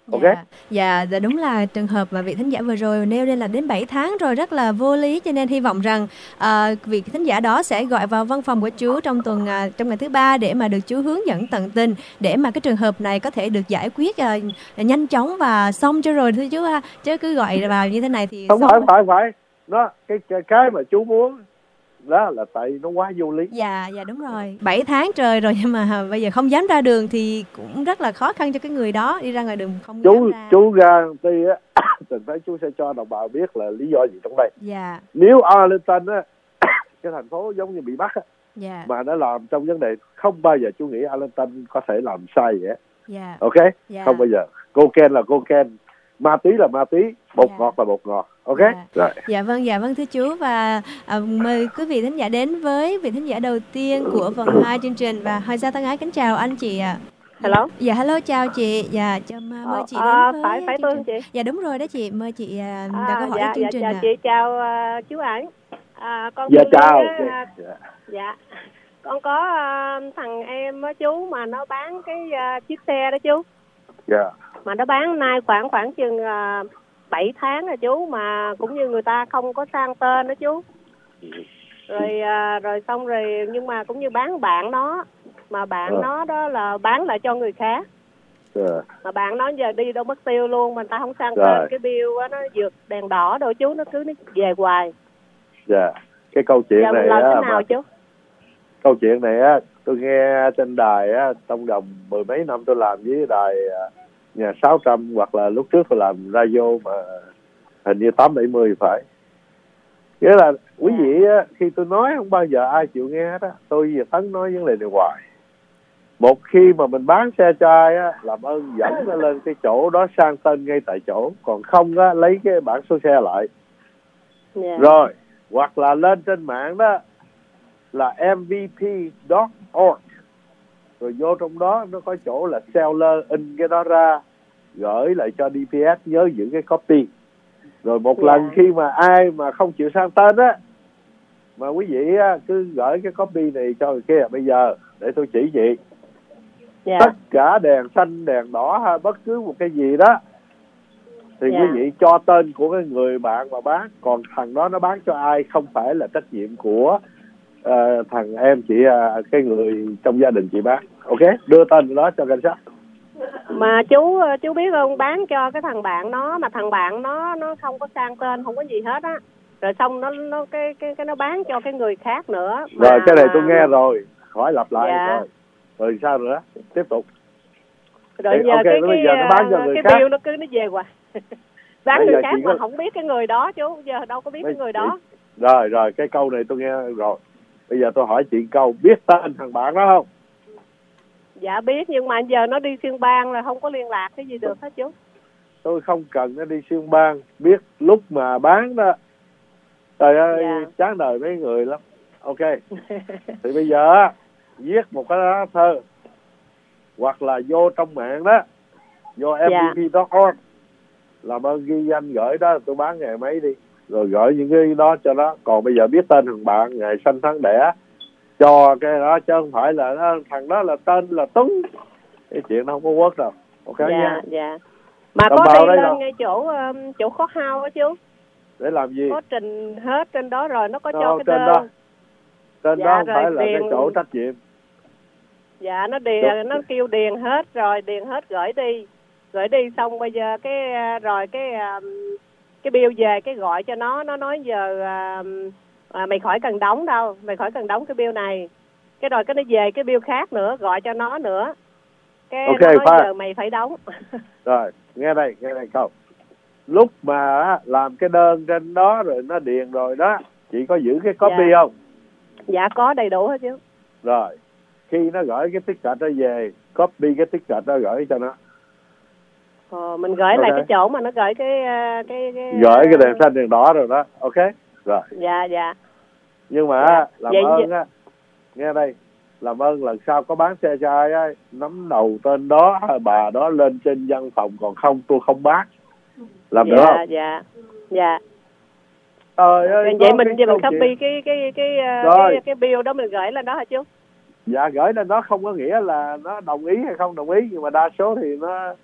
Ok. Dạ, đúng là trường hợp mà vị thính giả vừa rồi nêu lên là đến 7 tháng rồi, rất là vô lý, cho nên hy vọng rằng vị thính giả đó sẽ gọi vào văn phòng của chú trong trong ngày thứ 3 để mà được chú hướng dẫn tận tình, để mà cái trường hợp này có thể được giải quyết nhanh chóng và xong cho rồi thưa chú ha. Chứ cứ gọi vào như thế này thì không phải nó cái mà chú muốn đó là tại nó quá vô lý. Dạ đúng rồi, 7 tháng trời rồi nhưng mà bây giờ không dám ra đường thì cũng rất là khó khăn cho cái người đó, đi ra ngoài đường không dám ra. Chú guarantee á tình thế chú sẽ cho đồng bào biết là lý do gì trong đây. Dạ. Nếu Arlington á cái thành phố giống như bị bắt á, dạ, mà nó làm trong vấn đề không bao giờ chú nghĩ Arlington có thể làm sai vậy. Dạ. Ok. Dạ. Không bao giờ. Cocaine là cocaine, ma túy là ma túy, bột ngọt là bột ngọt. Ok. Rồi. Dạ vâng thưa chú, và mời quý vị thính giả đến với vị thính giả đầu tiên của vòng 2 chương trình. Và Hoài Gia thân ái kính chào anh chị ạ. Hello. Dạ hello, chào chị. Dạ mời chị đến với phải tôi chị. Dạ đúng rồi đó chị, mời chị đặt câu hỏi chương trình. Dạ chị chào chú Ảnh. Con dạ chào. Dạ. Con có thằng em á chú mà nó bán cái chiếc xe đó chú. Dạ. Mà nó bán nay khoảng chừng 7 tháng rồi chú, mà cũng như người ta không có sang tên đó chú. Rồi xong rồi, nhưng mà cũng như bán bạn nó, mà bạn nó đó là bán lại cho người khác. Mà bạn nó giờ đi đâu mất tiêu luôn, mà người ta không sang tên, cái bill á nó vượt đèn đỏ đâu chú, nó cứ về hoài. Dạ. Cái câu chuyện giờ này á nào chú? Câu chuyện này á tôi nghe trên đài á, trong vòng 10 mấy năm tôi làm với đài nhà 600, hoặc là lúc trước tôi làm radio mà hình như 870 phải. Nghĩa là quý vị á, khi tôi nói không bao giờ ai chịu nghe hết á. Tôi và Tấn nói vấn đề này hoài. Một khi mà mình bán xe cho ai á, làm ơn dẫn nó lên cái chỗ đó sang tên ngay tại chỗ, còn không á lấy cái bản số xe lại. Rồi hoặc là lên trên mạng đó là mvp.org, rồi vô trong đó nó có chỗ là seller, in cái đó ra gửi lại cho DPS, nhớ giữ cái copy. Rồi một lần khi mà ai mà không chịu sang tên á, mà quý vị á, cứ gửi cái copy này cho người kia. Bây giờ để tôi chỉ chị, tất cả đèn xanh đèn đỏ hay bất cứ một cái gì đó thì quý vị cho tên của cái người bạn mà bán, còn thằng đó nó bán cho ai không phải là trách nhiệm của thằng em chị, cái người trong gia đình chị bán. Ok, đưa tên đó cho cảnh sát. Mà chú biết không, bán cho cái thằng bạn nó, mà thằng bạn nó không có sang tên, không có gì hết á, rồi xong nó cái nó bán cho cái người khác nữa. Rồi cái này tôi nghe rồi, khỏi lặp lại. Rồi sao nữa, tiếp tục. Rồi giờ okay, giờ nó bán cho người cái khác, bill nó cứ nó về hoài. Bán người khác mà không biết cái người đó chú, giờ đâu có biết cái người đó. Rồi cái câu này tôi nghe rồi. Bây giờ tôi hỏi chị câu, biết tên thằng bạn đó không? Dạ biết, nhưng mà giờ nó đi xuyên bang là không có liên lạc cái gì được hết chú. Tôi không cần nó đi xuyên bang, biết lúc mà bán đó. Trời ơi, chán đời mấy người lắm. Ok. Thì bây giờ viết một cái đó thơ, hoặc là vô trong mạng đó, vô mvp.org, làm ơn ghi danh gửi đó, tôi bán ngày mấy đi, rồi gửi những cái đó cho nó. Còn bây giờ biết tên thằng bạn, ngày sinh tháng đẻ, cho cái đó, chứ không phải là thằng đó là tên là Tuấn. Cái chuyện nó không có work đâu. Ok nha. Dạ. Mà có đi lên ngay chỗ khó hao á chú. Để làm gì? Có trình hết trên đó rồi, nó có cho cái đơn. đó. Trên đó không phải là cái chỗ trách nhiệm. Dạ, nó kêu điền hết rồi, điền hết gửi đi xong bây giờ cái bill về, cái gọi cho nó nói giờ mày khỏi cần đóng đâu, mày khỏi cần đóng cái bill này. Cái rồi cái nó về cái bill khác nữa, gọi cho nó nữa. Cái nó nói giờ mày phải đóng. Rồi, nghe đây câu. Lúc mà làm cái đơn trên đó rồi nó điền rồi đó, chị có giữ cái copy không? Dạ có đầy đủ hết chứ. Rồi, khi nó gửi cái ticket đó về, copy cái ticket đó gửi cho nó. Mình gửi lại cái chỗ mà nó gửi cái gửi cái đèn xanh đèn đỏ rồi đó. Ok. Rồi. Dạ. Nhưng mà làm ơn á, nghe đây, làm ơn lần sau có bán xe cho ai á, nắm đầu tên đó bà đó lên trên văn phòng, còn không tôi không bán. Làm được không? Dạ. Trời ơi, vậy mình copy cái bill đó mình gửi lên đó hả chú? Dạ, gửi lên đó không có nghĩa là nó đồng ý hay không đồng ý, nhưng mà đa số thì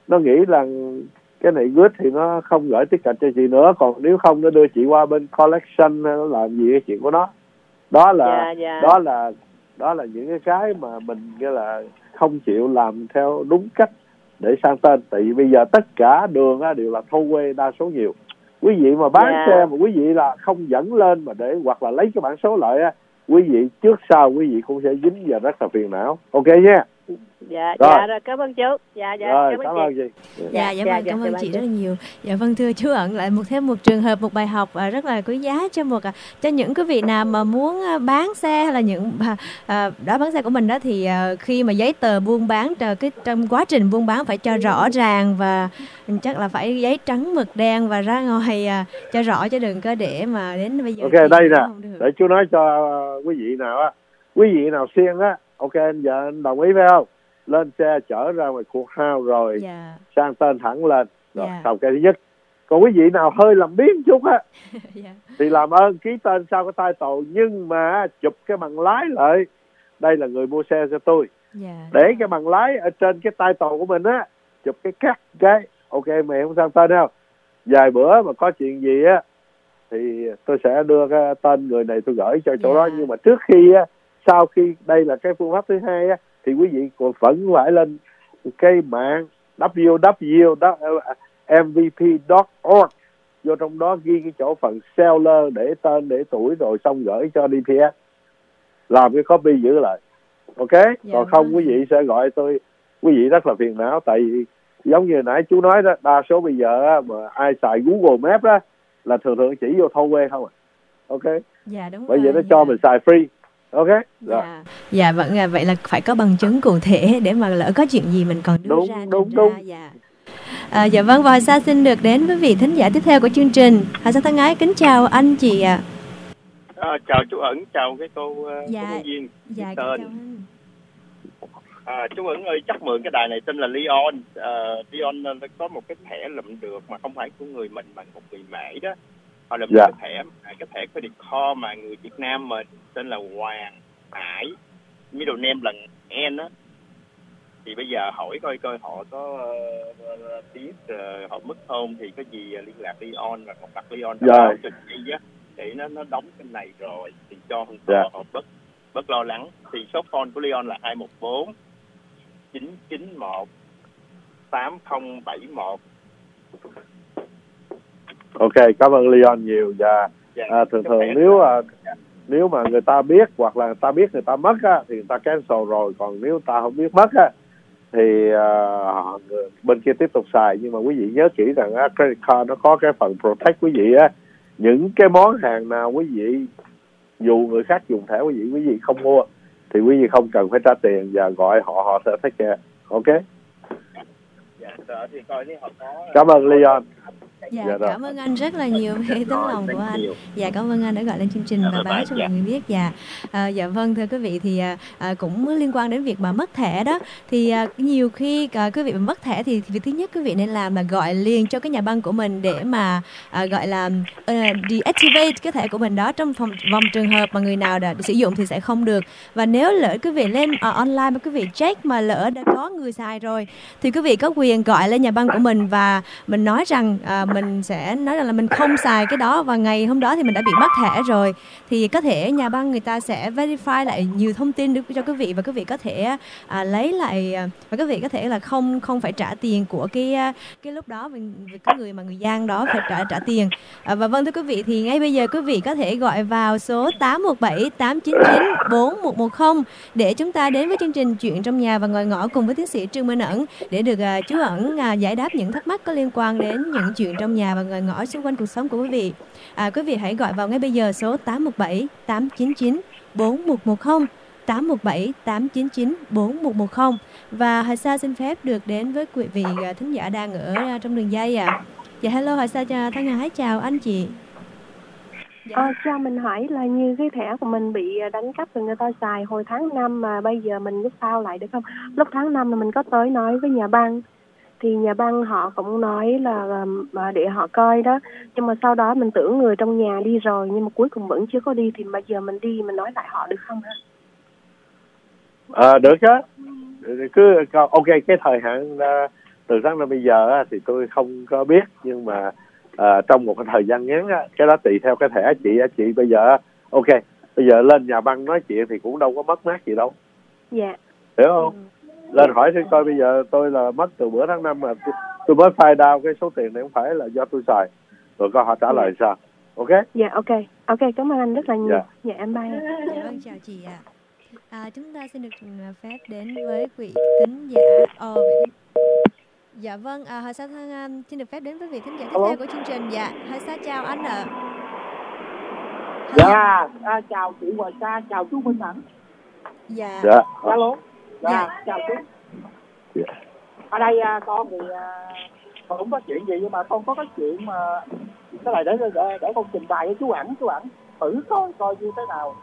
nó nghĩ là cái này good thì nó không gửi ticket cho chị nữa, còn nếu không nó đưa chị qua bên collection hay nó làm gì cái chuyện của nó. Đó là đó là những cái mà mình nghĩa là không chịu làm theo đúng cách để sang tên. Tại vì bây giờ tất cả đường đều là thâu quê đa số nhiều. Quý vị mà bán xe mà quý vị là không dẫn lên mà để hoặc là lấy cái bản số lại quý vị trước sau quý vị cũng sẽ dính và rất là phiền não. Ok nha. Dạ rồi, cảm ơn chú. Rồi, cảm ơn chị. Cảm ơn chị rất là nhiều. Dạ vâng, thưa chú Ẩn, lại thêm một trường hợp, một bài học rất là quý giá cho những quý vị nào mà muốn bán xe hay là những đó bán xe của mình đó, thì khi mà giấy tờ buôn bán trong quá trình buôn bán phải cho rõ ràng, và chắc là phải giấy trắng mực đen và ra ngoài cho rõ, chứ đừng có để mà đến bây giờ. Ok, đây nè, để chú nói cho quý vị nào quý vị nào siêng ok anh giờ anh đồng ý phải không? Lên xe chở ra ngoài cuộc hao rồi sang tên thẳng lên rồi xong cái thứ nhất. Còn quý vị nào hơi làm biếng chút thì làm ơn ký tên sau cái title, nhưng mà chụp cái bằng lái lại. Đây là người mua xe cho tôi, để cái bằng lái ở trên cái title của mình chụp cái cắt cái ok mày không sang tên đâu. Vài bữa mà có chuyện gì thì tôi sẽ đưa cái tên người này tôi gửi cho chỗ đó. Nhưng mà trước khi sau khi đây là cái phương pháp thứ hai thì quý vị còn vẫn phải lên cái mạng www.mvp.org, vô trong đó ghi cái chỗ phần seller, để tên để tuổi rồi xong gửi cho DPS làm cái copy giữ lại. Ok, còn không quý vị sẽ gọi tôi, quý vị rất là phiền não. Tại vì giống như nãy chú nói đó, đa số bây giờ mà ai xài Google Maps là thường chỉ vô thâu quê không ok. Đúng bởi rồi, vậy nó cho mình xài free. Ok. Vâng, vậy là phải có bằng chứng cụ thể để mà lỡ có chuyện gì mình còn đưa ra. Đúng. Dạ vâng, và Hoài Sa xin được đến với vị thính giả tiếp theo của chương trình. Hoài Sa thân ái kính chào anh chị ạ. Chào chú Ẩn, chào cái cô Duyên. Tên. Chú Ẩn ơi, chắc mượn cái đài này tên là Leon. Leon có một cái thẻ lụm được mà không phải của người mình mà một người Mễ đó. Họ lụm được cái thẻ credit card mà người Việt Nam mà tên là Hoàng Hải, middle name là N á. Thì bây giờ hỏi coi họ có biết họ mất không, thì có gì liên lạc Leon và contact Leon báo cho chị để nó đóng cái này rồi thì cho họ bớt lo lắng. Thì số phone của Leon là 214 991 8071. Ok, cảm ơn Leon nhiều. Thường nếu mà người ta biết hoặc là người ta biết người ta mất thì người ta cancel rồi. Còn nếu người ta không biết mất thì bên kia tiếp tục xài. Nhưng mà quý vị nhớ kỹ rằng credit card nó có cái phần protect quý vị những cái món hàng nào quý vị dù người khác dùng thẻ quý vị không mua thì quý vị không cần phải trả tiền và gọi họ sẽ take care. Ok. Thì coi nếu họ có. Cảm ơn Leon. Cảm ơn anh rất là nhiều về tấm lòng của anh. Cảm ơn anh đã gọi lên chương trình và báo cho mọi người biết. Dạ vâng, thưa quý vị, thì cũng liên quan đến việc mà mất thẻ đó, thì nhiều khi quý vị mà mất thẻ thì việc thứ nhất quý vị nên làm là gọi liền cho cái nhà băng của mình để mà gọi là deactivate cái thẻ của mình đó. Trong vòng trường hợp mà người nào đã sử dụng thì sẽ không được. Và nếu lỡ quý vị lên online mà quý vị check mà lỡ đã có người xài rồi thì quý vị có quyền gọi lên nhà băng của mình và mình nói rằng mình sẽ nói rằng là mình không xài cái đó và ngày hôm đó thì mình đã bị mất thẻ rồi, thì có thể nhà băng người ta sẽ verify lại nhiều thông tin cho quý vị và quý vị có thể lấy lại và quý vị có thể là không phải trả tiền của cái lúc đó cái người gian đó phải trả tiền. Và vâng thưa quý vị, thì ngay bây giờ quý vị có thể gọi vào số 817 899 4110 để chúng ta đến với chương trình Chuyện trong nhà và ngồi ngõ cùng với tiến sĩ Trương Minh Ẩn để được chú Ẩn giải đáp những thắc mắc có liên quan đến những chuyện trong nhà và ngồi ngõ xung quanh cuộc sống của quý vị. Quý vị hãy gọi vào ngay bây giờ số 817 899 4110 817 899 4110. Và Hoài Sa xin phép được đến với quý vị thính giả đang ở trong đường dây hello Hoài Sa thân ái chào anh chị. Cho mình hỏi là như cái thẻ của mình bị đánh cắp rồi người ta xài hồi tháng 5 mà bây giờ mình rút sao lại được không? Lúc tháng 5 là mình có tới nói với nhà băng thì nhà băng họ cũng nói là để họ coi đó, nhưng mà sau đó mình tưởng người trong nhà đi rồi nhưng mà cuối cùng vẫn chưa có đi, thì bây giờ mình đi mình nói lại họ được không hả? Được chứ. Cứ ok, cái thời hạn từ tháng năm bây giờ á, thì tôi không có biết, nhưng mà trong một cái thời gian ngắn á, cái đó tùy theo cái thẻ chị bây giờ ok, bây giờ lên nhà băng nói chuyện thì cũng đâu có mất mát gì đâu. Dạ. Hiểu không? Lên hỏi thử coi bây giờ tôi là mất từ bữa tháng 5 mà tôi mới find out cái số tiền này không phải là do tôi xài, rồi coi họ trả lời sao. Ok? Dạ ok, cảm ơn anh rất là nhiều. Dạ em bye. Dạ vâng, chào chị ạ. Chúng ta xin được phép đến với vị thính giả. Dạ vâng, Hồi Sa xin được phép đến với vị thính giả tiếp theo của chương trình. Dạ, Hồi Sa chào anh ạ. Dạ, chào chị Hoài Sa, chào chú Minh Thắng. Dạ. Alo. Chào chú. Ở đây con thì con không có chuyện gì, nhưng mà con có cái chuyện mà cái này để con trình bày với chú ẩn thử coi như thế nào.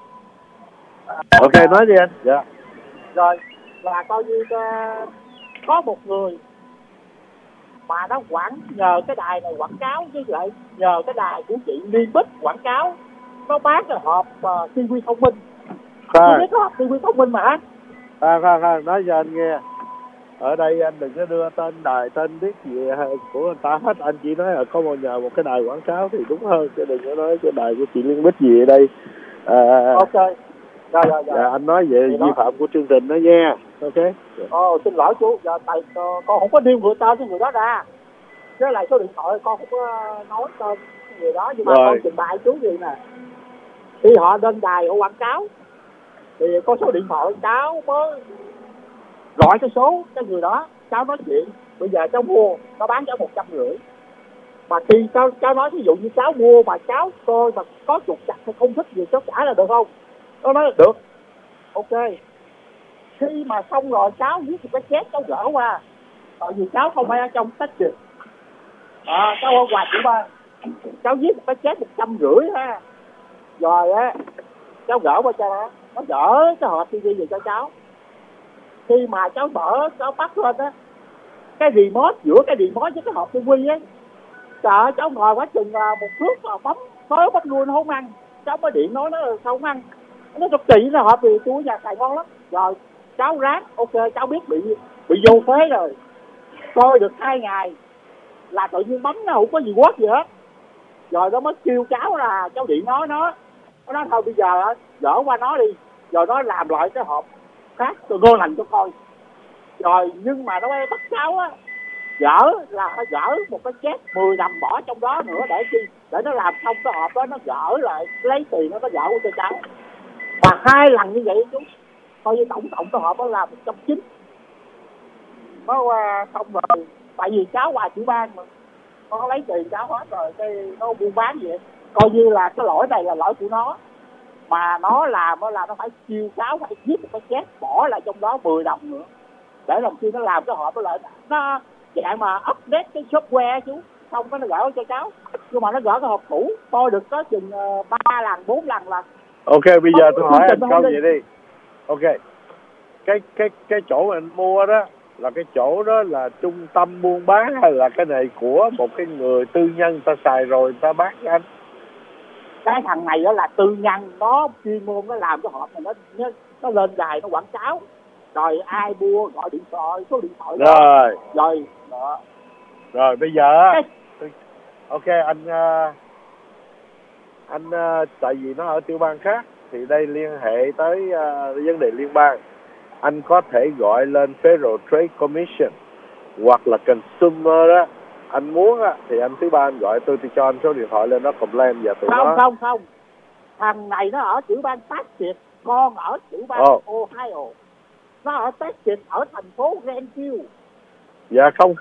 Ok, nói đi anh. Dạ. Rồi là coi như có một người mà nó nhờ cái đài này quảng cáo, với lại nhờ cái đài của chị Liên Bích quảng cáo, nó bán cái hộp TV thông minh. Tôi biết có hộp TV thông minh mà. Khoan, nói cho anh nghe. Ở đây anh đừng có đưa tên đài, tên biết gì của người ta hết. Anh chỉ nói là có một cái đài quảng cáo thì đúng hơn, chứ đừng có nói cái đài của chị Liên Bích gì ở đây. Ok. Rồi. Anh nói về vi phạm của chương trình đó nha. Ok. Xin lỗi chú, giờ tại con không có nêu người tên với người đó ra. Với lại số điện thoại con không có nói tên người đó, nhưng mà con trình bày chú gì nè. Khi họ lên đài họ quảng cáo thì có số điện thoại cháu mới gọi cái số cái người đó, cháu nói chuyện bây giờ cháu mua, nó bán cháu 150. Mà khi cháu nói ví dụ như cháu mua mà cháu coi mà có trục trặc hay không thích gì cháu trả là được không? Nó nói là được. Ok. Khi mà xong rồi cháu viết một cái chép cháu gỡ qua, tại vì cháu không phải ở trong tách trực. Cháu ở ngoài của ba, cháu viết một cái chép 150 ha. Rồi á, cháu gỡ qua cho nó gỡ cái hộp TV về cho cháu. Khi mà cháu mở, cháu bắt lên á, cái remote giữa cái remote với cái hộp TV ấy, trời, cháu ngồi quá chừng một phút mà bấm tới bắt luôn nó không ăn. Cháu mới điện nói nó không ăn. Nó cho chị nó hộp vì tôi nhà xài ngon lắm. Rồi cháu ráng, ok, cháu biết bị vô phế rồi. Coi được 2 ngày là tự nhiên bấm nó không có gì quất gì hết. Rồi nó mới kêu cháu là cháu điện nó nói thôi bây giờ dỡ qua nó đi, rồi nó làm lại cái hộp khác tôi ngon lành cho coi. Rồi nhưng mà nó bắt cháu á dỡ là phải dỡ một cái chép 10 đồng bỏ trong đó nữa để chi, để nó làm xong cái hộp đó nó dỡ lại lấy tiền nó dỡ cho cháu. Mà 2 lần như vậy chú, coi như tổng cái hộp đó là 190. Nó xong rồi tại vì cháu qua chủ ban mà nó lấy tiền cháu hết rồi, cái nó buôn bán vậy, coi như là cái lỗi này là lỗi của nó. Mà nó làm là nó phải kêu cháu phải viết một cái chép bỏ lại trong đó 10 đồng nữa để làm chi nó làm cái hộp đó lại, nó dạng mà update cái software chú, xong cái nó gỡ cho cháu. Nhưng mà nó gỡ cái hộp cũ coi được có chừng 3 lần 4 lần là. Ok, bây giờ tôi hỏi anh câu vậy đi. Ok, cái chỗ mà anh mua đó là cái chỗ đó là trung tâm buôn bán hay là cái này của một cái người tư nhân ta xài rồi người ta bán cho anh? Cái thằng này đó là tư nhân, nó chuyên môn nó làm cái hộp này, nó lên đài nó quảng cáo, rồi ai mua gọi điện thoại, số điện thoại rồi đó. Rồi bây giờ ok anh tại vì nó ở tiểu bang khác thì đây liên hệ tới vấn đề liên bang, anh có thể gọi lên Federal Trade Commission hoặc là Consumer đó, anh muốn á thì anh thứ ba anh gọi tôi cho anh số điện thoại lên đó complain và tụi nó. Không, thằng này nó ở tiểu bang Texas, con ở tiểu bang Ohio, nó ở Texas ở thành phố Grandview. Dạ không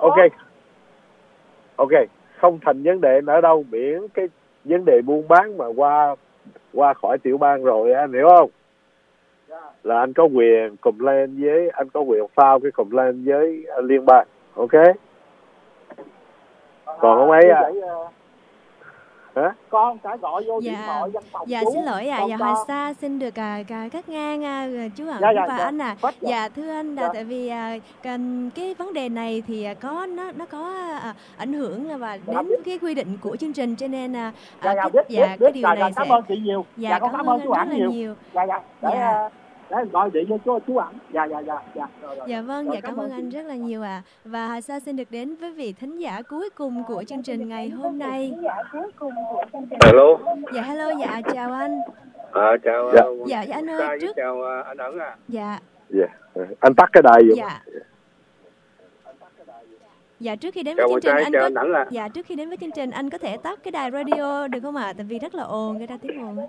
ok không thành vấn đề ở đâu, miễn cái vấn đề buôn bán mà qua khỏi tiểu bang rồi anh hiểu không? Là anh có quyền complain với, anh có quyền file cái complain với liên bang. Ok. Còn không ấy hả? Con phải gọi vô điện thoại văn phòng. Dạ chú. xin lỗi dạ Hoài Sa xin được cắt ngang chú Ẩn và anh ạ. Dạ thưa anh là tại vì cái vấn đề này thì nó có ảnh hưởng và đến cái quy định của chương trình, cho nên cái điều này cảm ơn chị nhiều. Dạ, cảm ơn chú Ẩn nhiều. để gọi điện cho chú Ẩn. Dạ. Rồi. Dạ vâng, dạ cảm ơn anh rất là nhiều ạ. Và Hoài Sa xin được đến với vị thính giả cuối cùng của chương trình ngày hôm nay. Hello. Dạ hello, dạ chào anh. Chào. Dạ anh ơi, trước chào anh Ẩn à. Dạ. Anh tắt cái đài vậy. Dạ trước khi đến với chương trình trước khi đến với chương trình anh có thể tắt cái đài radio được không ạ? Tại vì rất là ồn, gây ra tiếng ồn.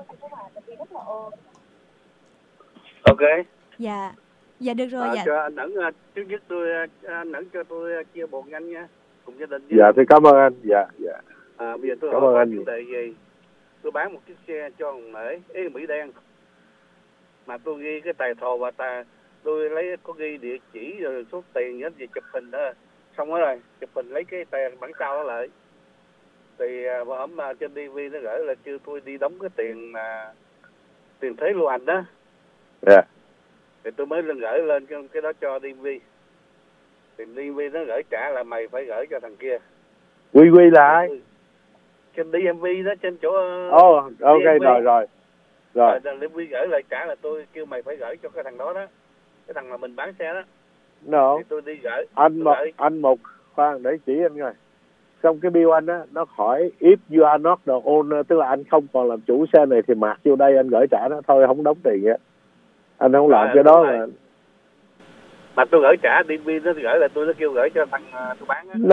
Ok. Dạ được rồi. Cho anh Ẩn trước nhất anh Ẩn cho tôi chia buồn anh nha, cùng gia đình. Dạ thì cảm ơn anh. Dạ. Bây giờ tôi cảm ơn anh. vấn đề gì? Tôi bán một chiếc xe cho Mỹ đen, mà tôi ghi cái tài thồ và tôi có ghi địa chỉ rồi số tiền gì chụp hình đó, xong rồi chụp hình lấy cái bản sao đó lại. Thì hôm trên TV nó gửi là kêu tôi đi đóng cái tiền thuế lưu hành đó. Thì tôi mới gửi lên cái đó cho DV. Thì DV nó gửi trả là mày phải gửi cho thằng kia. Quy là ai? Trên DMV đó, trên chỗ ok DMV. Rồi DMV gửi lại trả là tôi kêu mày phải gửi cho cái thằng đó, cái thằng mà mình bán xe đó. Thì tôi đi gửi. Anh khoan để chỉ anh coi. Trong cái bill anh á, nó hỏi if you are not the owner, tức là anh không còn làm chủ xe này thì mặc vô đây anh gửi trả nó thôi, không đóng tiền vậy. Anh không làm cái đó mà tôi gửi trả DMV nó gửi là tôi nó kêu gửi cho thằng tôi bán á.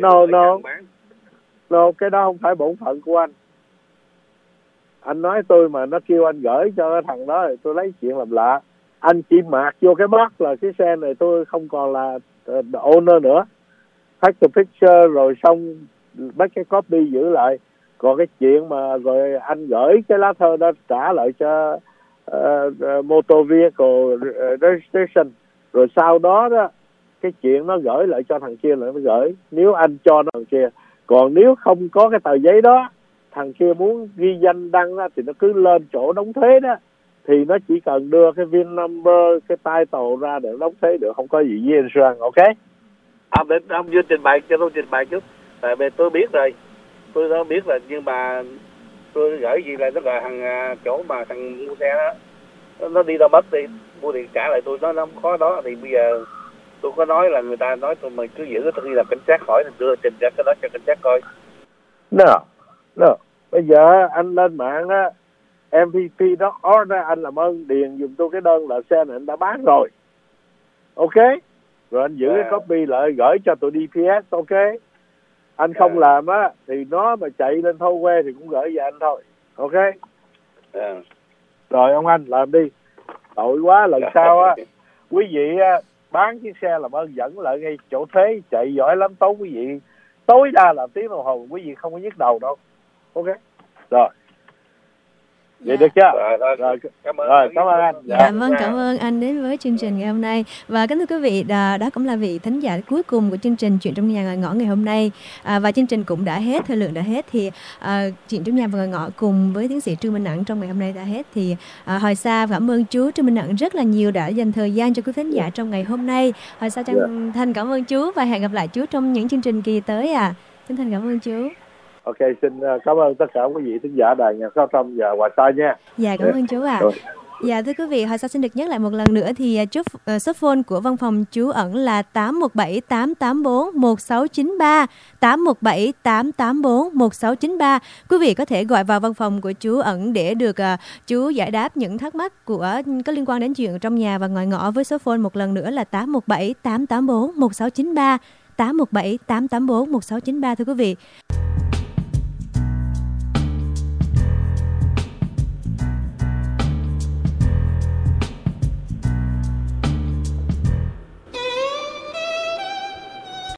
No, cái đó không phải bổn phận của anh. Anh nói tôi mà nó kêu anh gửi cho cái thằng đó thì tôi lấy chuyện làm lạ. Anh chỉ mạc vô cái box là cái xe này tôi không còn là owner nữa. Take the picture rồi xong mấy cái copy giữ lại. Còn cái chuyện mà rồi anh gửi cái lá thơ đó trả lại cho motor vehicle registration, rồi sau đó cái chuyện nó gửi lại cho thằng kia là nó gửi, nếu anh cho nó thằng kia. Còn nếu không có cái tờ giấy đó, thằng kia muốn ghi danh đăng đó, thì nó cứ lên chỗ đóng thuế đó, thì nó chỉ cần đưa cái VIN number, cái title ra để đóng thuế được, không có gì với insurance, ok? Ông chưa trình bày cho tôi trình bày chút. Tại vì tôi biết rồi, tôi đã biết là, nhưng mà tôi gửi gì là nó là thằng chỗ mà thằng mua xe đó, nó đi đâu mất đi, mua tiền trả lại tôi, nó không khó đó. Thì bây giờ tôi có nói là người ta nói tôi mày cứ giữ, tôi đi làm cảnh sát hỏi thì đưa trình ra cái đó cho cảnh sát coi. No. Bây giờ anh lên mạng á, MVP.org đó, anh làm ơn điền dùm tôi cái đơn là xe này anh đã bán rồi, ok? Rồi anh giữ cái copy lại gửi cho tụi DPS, ok? Anh không làm á thì nó mà chạy lên thâu que thì cũng gửi về anh thôi, ok? Rồi ông anh làm đi. Tội quá, lần sau á quý vị bán chiếc xe làm ơn dẫn lại ngay chỗ thuế, chạy giỏi lắm, tốn quý vị tối đa là tiếng đồng hồ, quý vị không có nhức đầu đâu, ok? Rồi vậy được chưa? Rồi, cảm ơn anh. Vâng, cảm ơn anh đến với chương trình ngày hôm nay. Và kính thưa quý vị, đó cũng là vị thính giả cuối cùng của chương trình Chuyện trong nhà ngồi ngõ ngày hôm nay. Và chương trình cũng đã hết, thời lượng đã hết. Thì Chuyện trong nhà và ngồi ngõ cùng với tiến sĩ Trương Minh Ẩn trong ngày hôm nay đã hết. Thì Hoài Sa cảm ơn chú Trương Minh Ẩn rất là nhiều đã dành thời gian cho quý thính giả trong ngày hôm nay. Hoài Sa chân thành cảm ơn chú và hẹn gặp lại chú trong những chương trình kỳ tới. Chân thành cảm ơn chú. Ok, xin cảm ơn tất cả quý vị thính giả đài Nhạc Cao Tâm và Hoài Sa nha. Dạ, cảm ơn chú ạ. Dạ, thưa quý vị, Hoài Sa xin được nhắc lại một lần nữa thì số phone của văn phòng chú Ẩn là 817 884 1693, 817 884 1693. Quý vị có thể gọi vào văn phòng của chú Ẩn để được chú giải đáp những thắc mắc có liên quan đến chuyện trong nhà và ngoài ngõ với số phone một lần nữa là 817 884 1693, 817 884 1693 thưa quý vị.